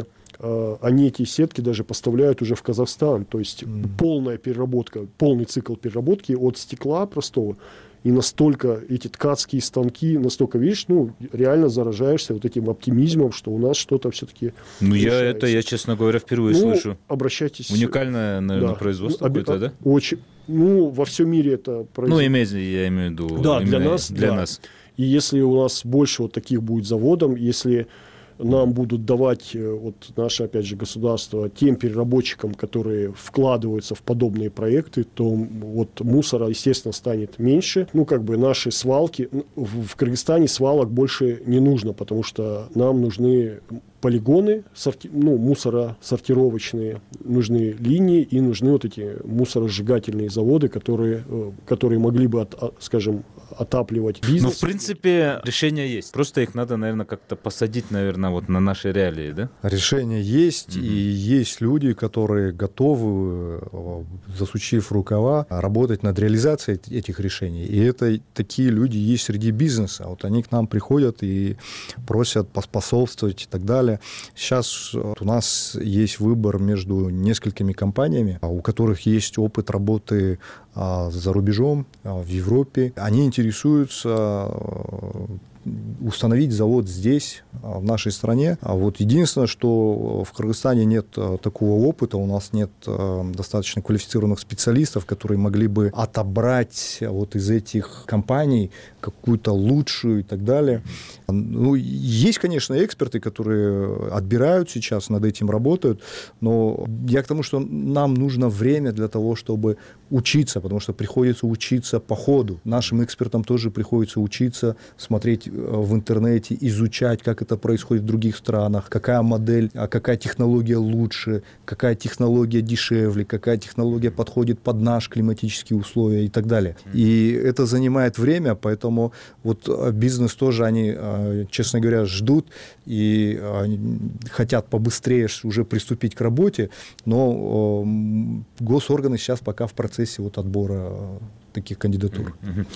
они эти сетки даже поставляют уже в Казахстан. То есть mm. полная переработка, полный цикл переработки от стекла простого. И настолько эти ткацкие станки, настолько, видишь, ну, реально заражаешься вот этим оптимизмом, что у нас что-то все-таки Ну, я это, я, честно говоря, впервые ну, слышу. Обращайтесь. Уникальное, наверное, да. производство ну, какое-то, да? Очень. Ну, во всем мире это производство. Ну, имеется, я имею в виду. Да, для нас. Для да. нас. И если у нас больше вот таких будет заводов, если нам будут давать вот наше, опять же, государство тем переработчикам, которые вкладываются в подобные проекты, то вот мусора, естественно, станет меньше. Ну, как бы наши свалки... В Кыргызстане свалок больше не нужно, потому что нам нужны полигоны, сорти, ну, мусоросортировочные, нужны линии и нужны вот эти мусоросжигательные заводы, которые, которые могли бы, от, скажем, отапливать бизнес. Ну, в принципе, решения есть. Просто их надо, наверное, как-то посадить, наверное, вот на наши реалии, да? Решения есть, mm-hmm. и есть люди, которые готовы, засучив рукава, работать над реализацией этих решений. И это такие люди есть среди бизнеса. Вот они к нам приходят и просят поспособствовать и так далее. Сейчас у нас есть выбор между несколькими компаниями, у которых есть опыт работы за рубежом, в Европе. Они интересуются установить завод здесь, в нашей стране. А вот единственное, что в Кыргызстане нет такого опыта, у нас нет достаточно квалифицированных специалистов, которые могли бы отобрать вот из этих компаний какую-то лучшую и так далее. Ну, есть, конечно, эксперты, которые отбирают сейчас, над этим работают, но я к тому, что нам нужно время для того, чтобы учиться, потому что приходится учиться по ходу. Нашим экспертам тоже приходится учиться, смотреть в интернете, изучать, как это происходит в других странах, какая модель, какая технология лучше, какая технология дешевле, какая технология подходит под наши климатические условия и так далее. И это занимает время, поэтому вот бизнес тоже, они, честно говоря, ждут и хотят побыстрее уже приступить к работе, но госорганы сейчас пока в процессе вот отбора таких кандидатур.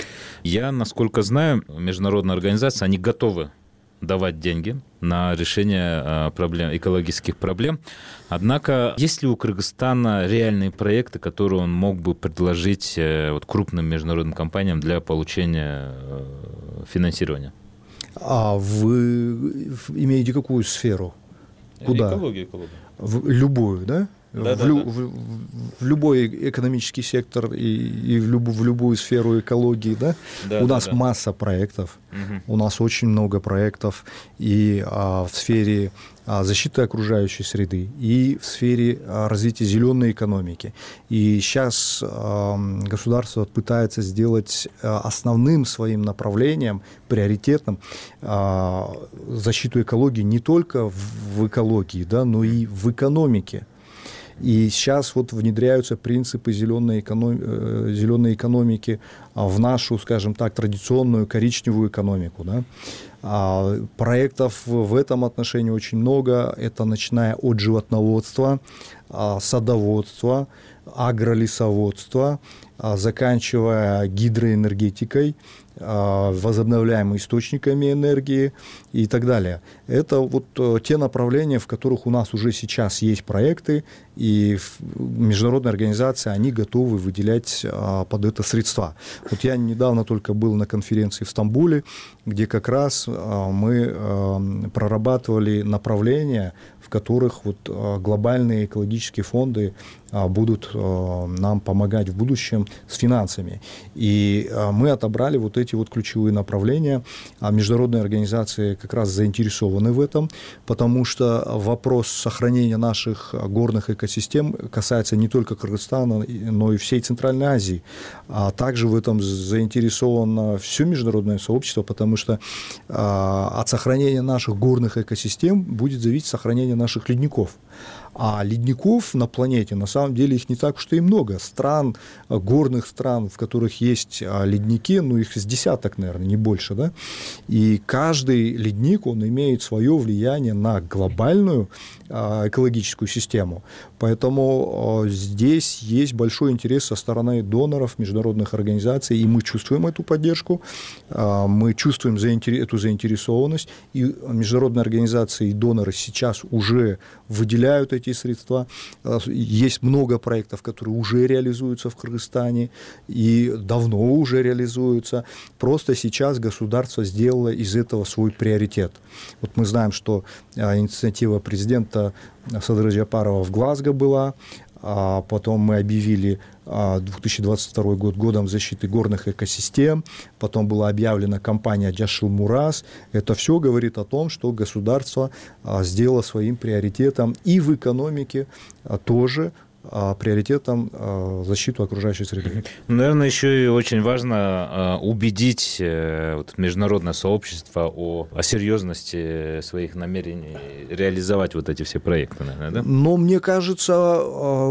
Я, насколько знаю, международные организации, они готовы давать деньги на решение проблем, экологических проблем. Однако, есть ли у Кыргызстана реальные проекты, которые он мог бы предложить вот, крупным международным компаниям для получения финансирования? А вы имеете какую сферу? Куда? Экология, экология. В любую, да? Да, в, да, лю, да. В, в любой экономический сектор и, и в, люб, в любую сферу экологии, да? Да, у да, нас да. масса проектов, Угу. у нас очень много проектов и а, в сфере а, защиты окружающей среды, и в сфере а, развития зеленой экономики. И сейчас а, государство пытается сделать а, основным своим направлением, приоритетом а, защиту экологии не только в, в экологии, да, но и в экономике. И сейчас вот внедряются принципы зеленой, эконом... зеленой экономики в нашу, скажем так, традиционную коричневую экономику. Да? А проектов в этом отношении очень много. Это начиная от животноводства, садоводства, агролесоводства, заканчивая гидроэнергетикой, возобновляемыми источниками энергии и так далее. Это вот те направления, в которых у нас уже сейчас есть проекты, и международные организации, они готовы выделять под это средства. Вот я недавно только был на конференции в Стамбуле, где как раз мы прорабатывали направления, в которых вот глобальные экологические фонды будут нам помогать в будущем с финансами. И мы отобрали вот эти вот ключевые направления. А международные организации как раз заинтересованы в этом, потому что вопрос сохранения наших горных экосистем касается не только Кыргызстана, но и всей Центральной Азии. А также в этом заинтересовано все международное сообщество, потому что от сохранения наших горных экосистем будет зависеть сохранение наших ледников. А ледников на планете, на самом деле, их не так уж и много. Стран, горных стран, в которых есть ледники, ну, их с десяток, наверное, не больше, да? И каждый ледник, он имеет свое влияние на глобальную экологическую систему. Поэтому здесь есть большой интерес со стороны доноров, международных организаций, и мы чувствуем эту поддержку, мы чувствуем эту заинтересованность, и международные организации и доноры сейчас уже выделяют эти средства. Есть много проектов, которые уже реализуются в Кыргызстане и давно уже реализуются. Просто сейчас государство сделало из этого свой приоритет. Вот мы знаем, что инициатива президента Садыры Джапарова в Глазго была, а потом мы объявили две тысячи двадцать второй год годом защиты горных экосистем, потом была объявлена кампания «Жашыл Мурас». Это все говорит о том, что государство сделало своим приоритетом и в экономике тоже приоритетом защиту окружающей среды. Наверное, еще и очень важно убедить вот, международное сообщество о, о серьезности своих намерений реализовать вот эти все проекты, наверное, да? Но мне кажется,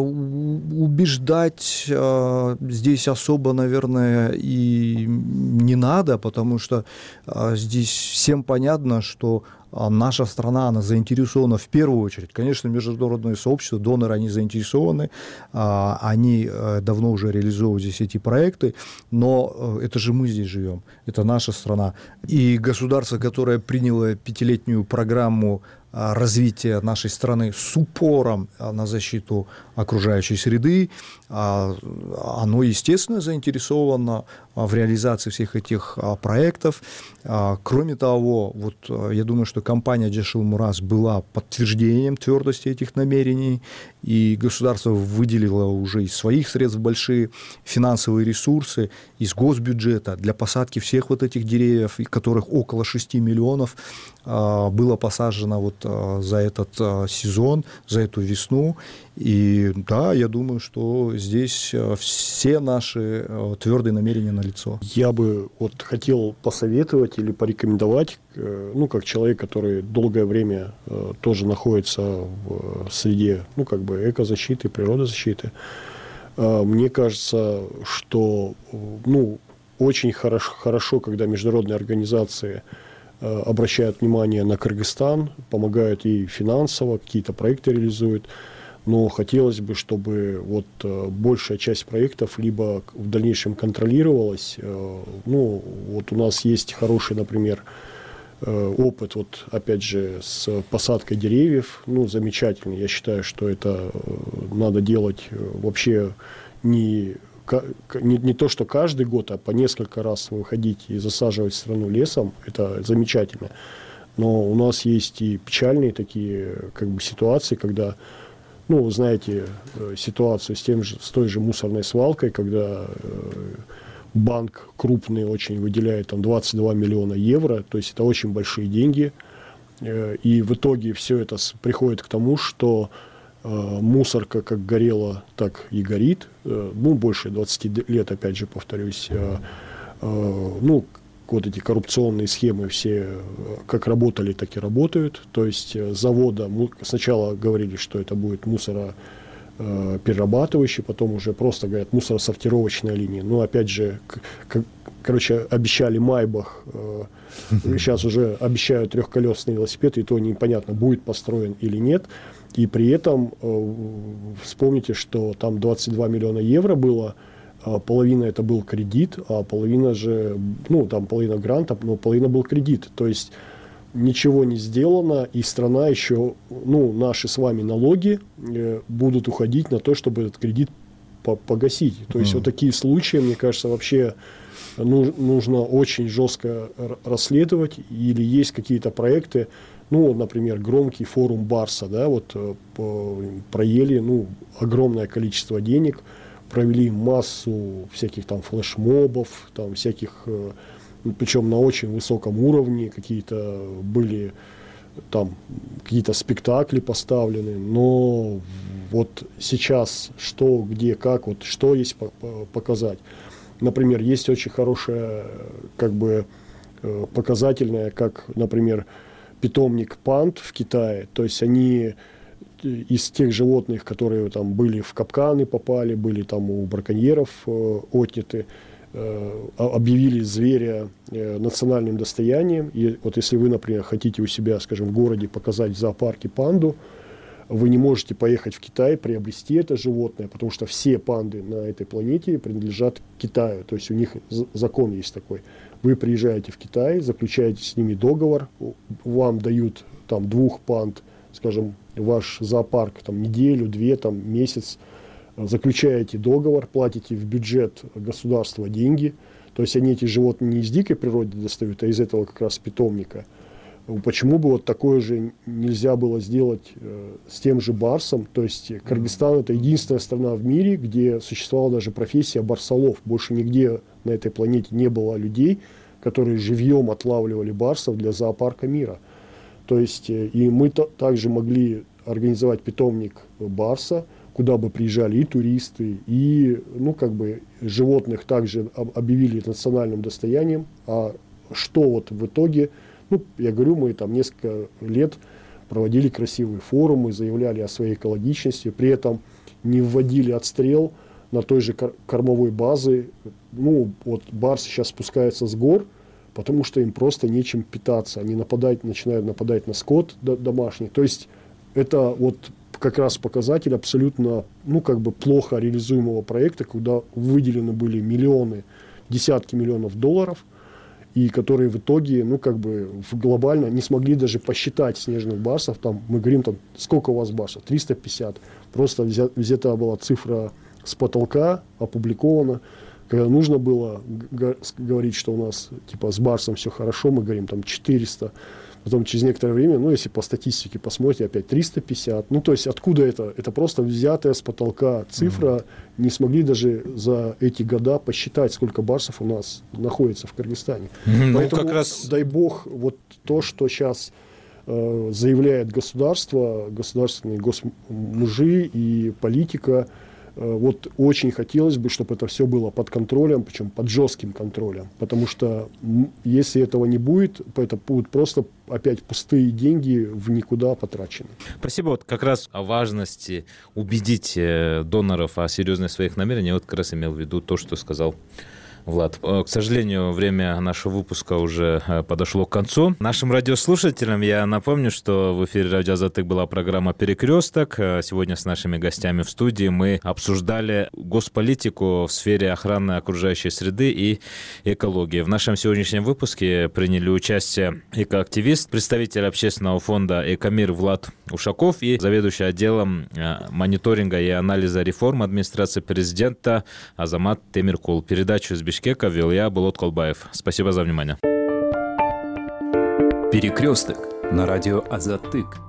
убеждать здесь особо, наверное, и не надо, потому что здесь всем понятно, что наша страна, она заинтересована в первую очередь. Конечно, международное сообщество, доноры, они заинтересованы, они давно уже реализовывают здесь эти проекты, но это же мы здесь живем, это наша страна. И государство, которое приняло пятилетнюю программу развития нашей страны с упором на защиту окружающей среды, оно, естественно, заинтересовано в реализации всех этих проектов. Кроме того, вот я думаю, что компания Жашилмурас была подтверждением твердости этих намерений, и государство выделило уже из своих средств большие финансовые ресурсы из госбюджета для посадки всех вот этих деревьев, которых около шести миллионов было посажено вот за этот сезон, за эту весну. И да, я думаю, что здесь все наши твердые намерения налицо. Я бы вот хотел посоветовать или порекомендовать, ну, как человек, который долгое время тоже находится в среде, ну, как бы экозащиты, природозащиты, мне кажется, что, ну, очень хорошо, хорошо, когда международные организации обращают внимание на Кыргызстан, помогают и финансово, какие-то проекты реализуют. Но хотелось бы, чтобы вот большая часть проектов либо в дальнейшем контролировалась. Ну, вот у нас есть хороший, например, опыт, вот опять же, с посадкой деревьев. Ну, замечательный. Я считаю, что это надо делать вообще не, не, не то, что каждый год, а по несколько раз выходить и засаживать страну лесом. Это замечательно. Но у нас есть и печальные такие как бы ситуации, когда... Ну, вы знаете ситуацию с, тем же, с той же мусорной свалкой, когда банк крупный очень выделяет там двадцать два миллиона евро, то есть это очень большие деньги. И в итоге все это приходит к тому, что мусорка как горела, так и горит. Ну, больше двадцати лет, опять же, повторюсь. Ну, вот эти коррупционные схемы все как работали, так и работают. То есть завода, сначала говорили, что это будет мусороперерабатывающий, потом уже просто говорят мусоросортировочная линия. Ну, опять же, к, короче, обещали Майбах, сейчас уже обещают трехколесный велосипед, и то непонятно, будет построен или нет. И при этом вспомните, что там двадцать два миллиона евро было, половина это был кредит, а половина же, ну, там половина гранта, но половина был кредит. То есть ничего не сделано, и страна еще, ну, наши с вами налоги э, будут уходить на то, чтобы этот кредит погасить. То есть mm. вот такие случаи, мне кажется, вообще ну, нужно очень жестко расследовать, или есть какие-то проекты, ну, например, громкий форум Барса, да, вот по, проели, ну, огромное количество денег, провели массу всяких там флешмобов, там всяких, причем на очень высоком уровне, какие-то были там какие-то спектакли поставлены, но вот сейчас что, где, как, вот что есть показать. Например, есть очень хорошая, как бы показательная, как, например, питомник панд в Китае, то есть они из тех животных, которые там были в капканы попали, были там у браконьеров э, отняты, э, объявили зверя э, национальным достоянием. И вот если вы, например, хотите у себя, скажем, в городе показать в зоопарке панду, вы не можете поехать в Китай, приобрести это животное, потому что все панды на этой планете принадлежат Китаю, то есть у них закон есть такой. Вы приезжаете в Китай, заключаете с ними договор, вам дают там двух панд, скажем, ваш зоопарк там неделю, две, там месяц, заключаете договор, платите в бюджет государства деньги, то есть они эти животные не из дикой природы достают, а из этого как раз питомника. Почему бы вот такое же нельзя было сделать э, с тем же барсом? То есть Кыргызстан — это единственная страна в мире, где существовала даже профессия барсолов. Больше нигде на этой планете не было людей, которые живьем отлавливали барсов для зоопарка мира. То есть э, и мы то, также могли организовать питомник барса, куда бы приезжали и туристы, и, ну, как бы, животных также объявили национальным достоянием. А что вот в итоге... Ну, я говорю, мы там несколько лет проводили красивые форумы, заявляли о своей экологичности, при этом не вводили отстрел на той же кор- кормовой базе. Ну, вот барсы сейчас спускаются с гор, потому что им просто нечем питаться. Они нападают, начинают нападать на скот д- домашний. То есть это вот как раз показатель абсолютно, ну, как бы плохо реализуемого проекта, куда выделены были миллионы, десятки миллионов долларов, и которые в итоге, ну, как бы глобально не смогли даже посчитать снежных барсов. Там мы говорим, там, сколько у вас барсов? триста пятьдесят. Просто взята, взята была цифра с потолка, опубликована. Когда нужно было говорить, что у нас типа с Барсом все хорошо, мы говорим там четыреста. Потом через некоторое время, ну, если по статистике посмотрите, опять триста пятьдесят. Ну, то есть откуда это? Это просто взятая с потолка цифра. Mm-hmm. Не смогли даже за эти года посчитать, сколько барсов у нас находится в Кыргызстане. Mm-hmm. Поэтому, как раз... дай бог, вот то, что сейчас э, заявляет государство, государственные госмужи и политика, вот очень хотелось бы, чтобы это все было под контролем, причем под жестким контролем. Потому что если этого не будет, это будут просто опять пустые деньги в никуда потрачены. Спасибо. Вот как раз о важности убедить доноров о серьезности своих намерений. Я вот как раз имел в виду то, что сказал Влад. К сожалению, время нашего выпуска уже подошло к концу. Нашим радиослушателям я напомню, что в эфире Радио Азатык была программа «Перекресток». Сегодня с нашими гостями в студии мы обсуждали госполитику в сфере охраны окружающей среды и экологии. В нашем сегодняшнем выпуске приняли участие экоактивист, представитель общественного фонда «Экомир» Влад Ушаков и заведующий отделом мониторинга и анализа реформ администрации президента Азамат Темиркул. Передачу из Бишкека вел я, Болот Колбаев. Спасибо за внимание. Перекресток на радио Азатык.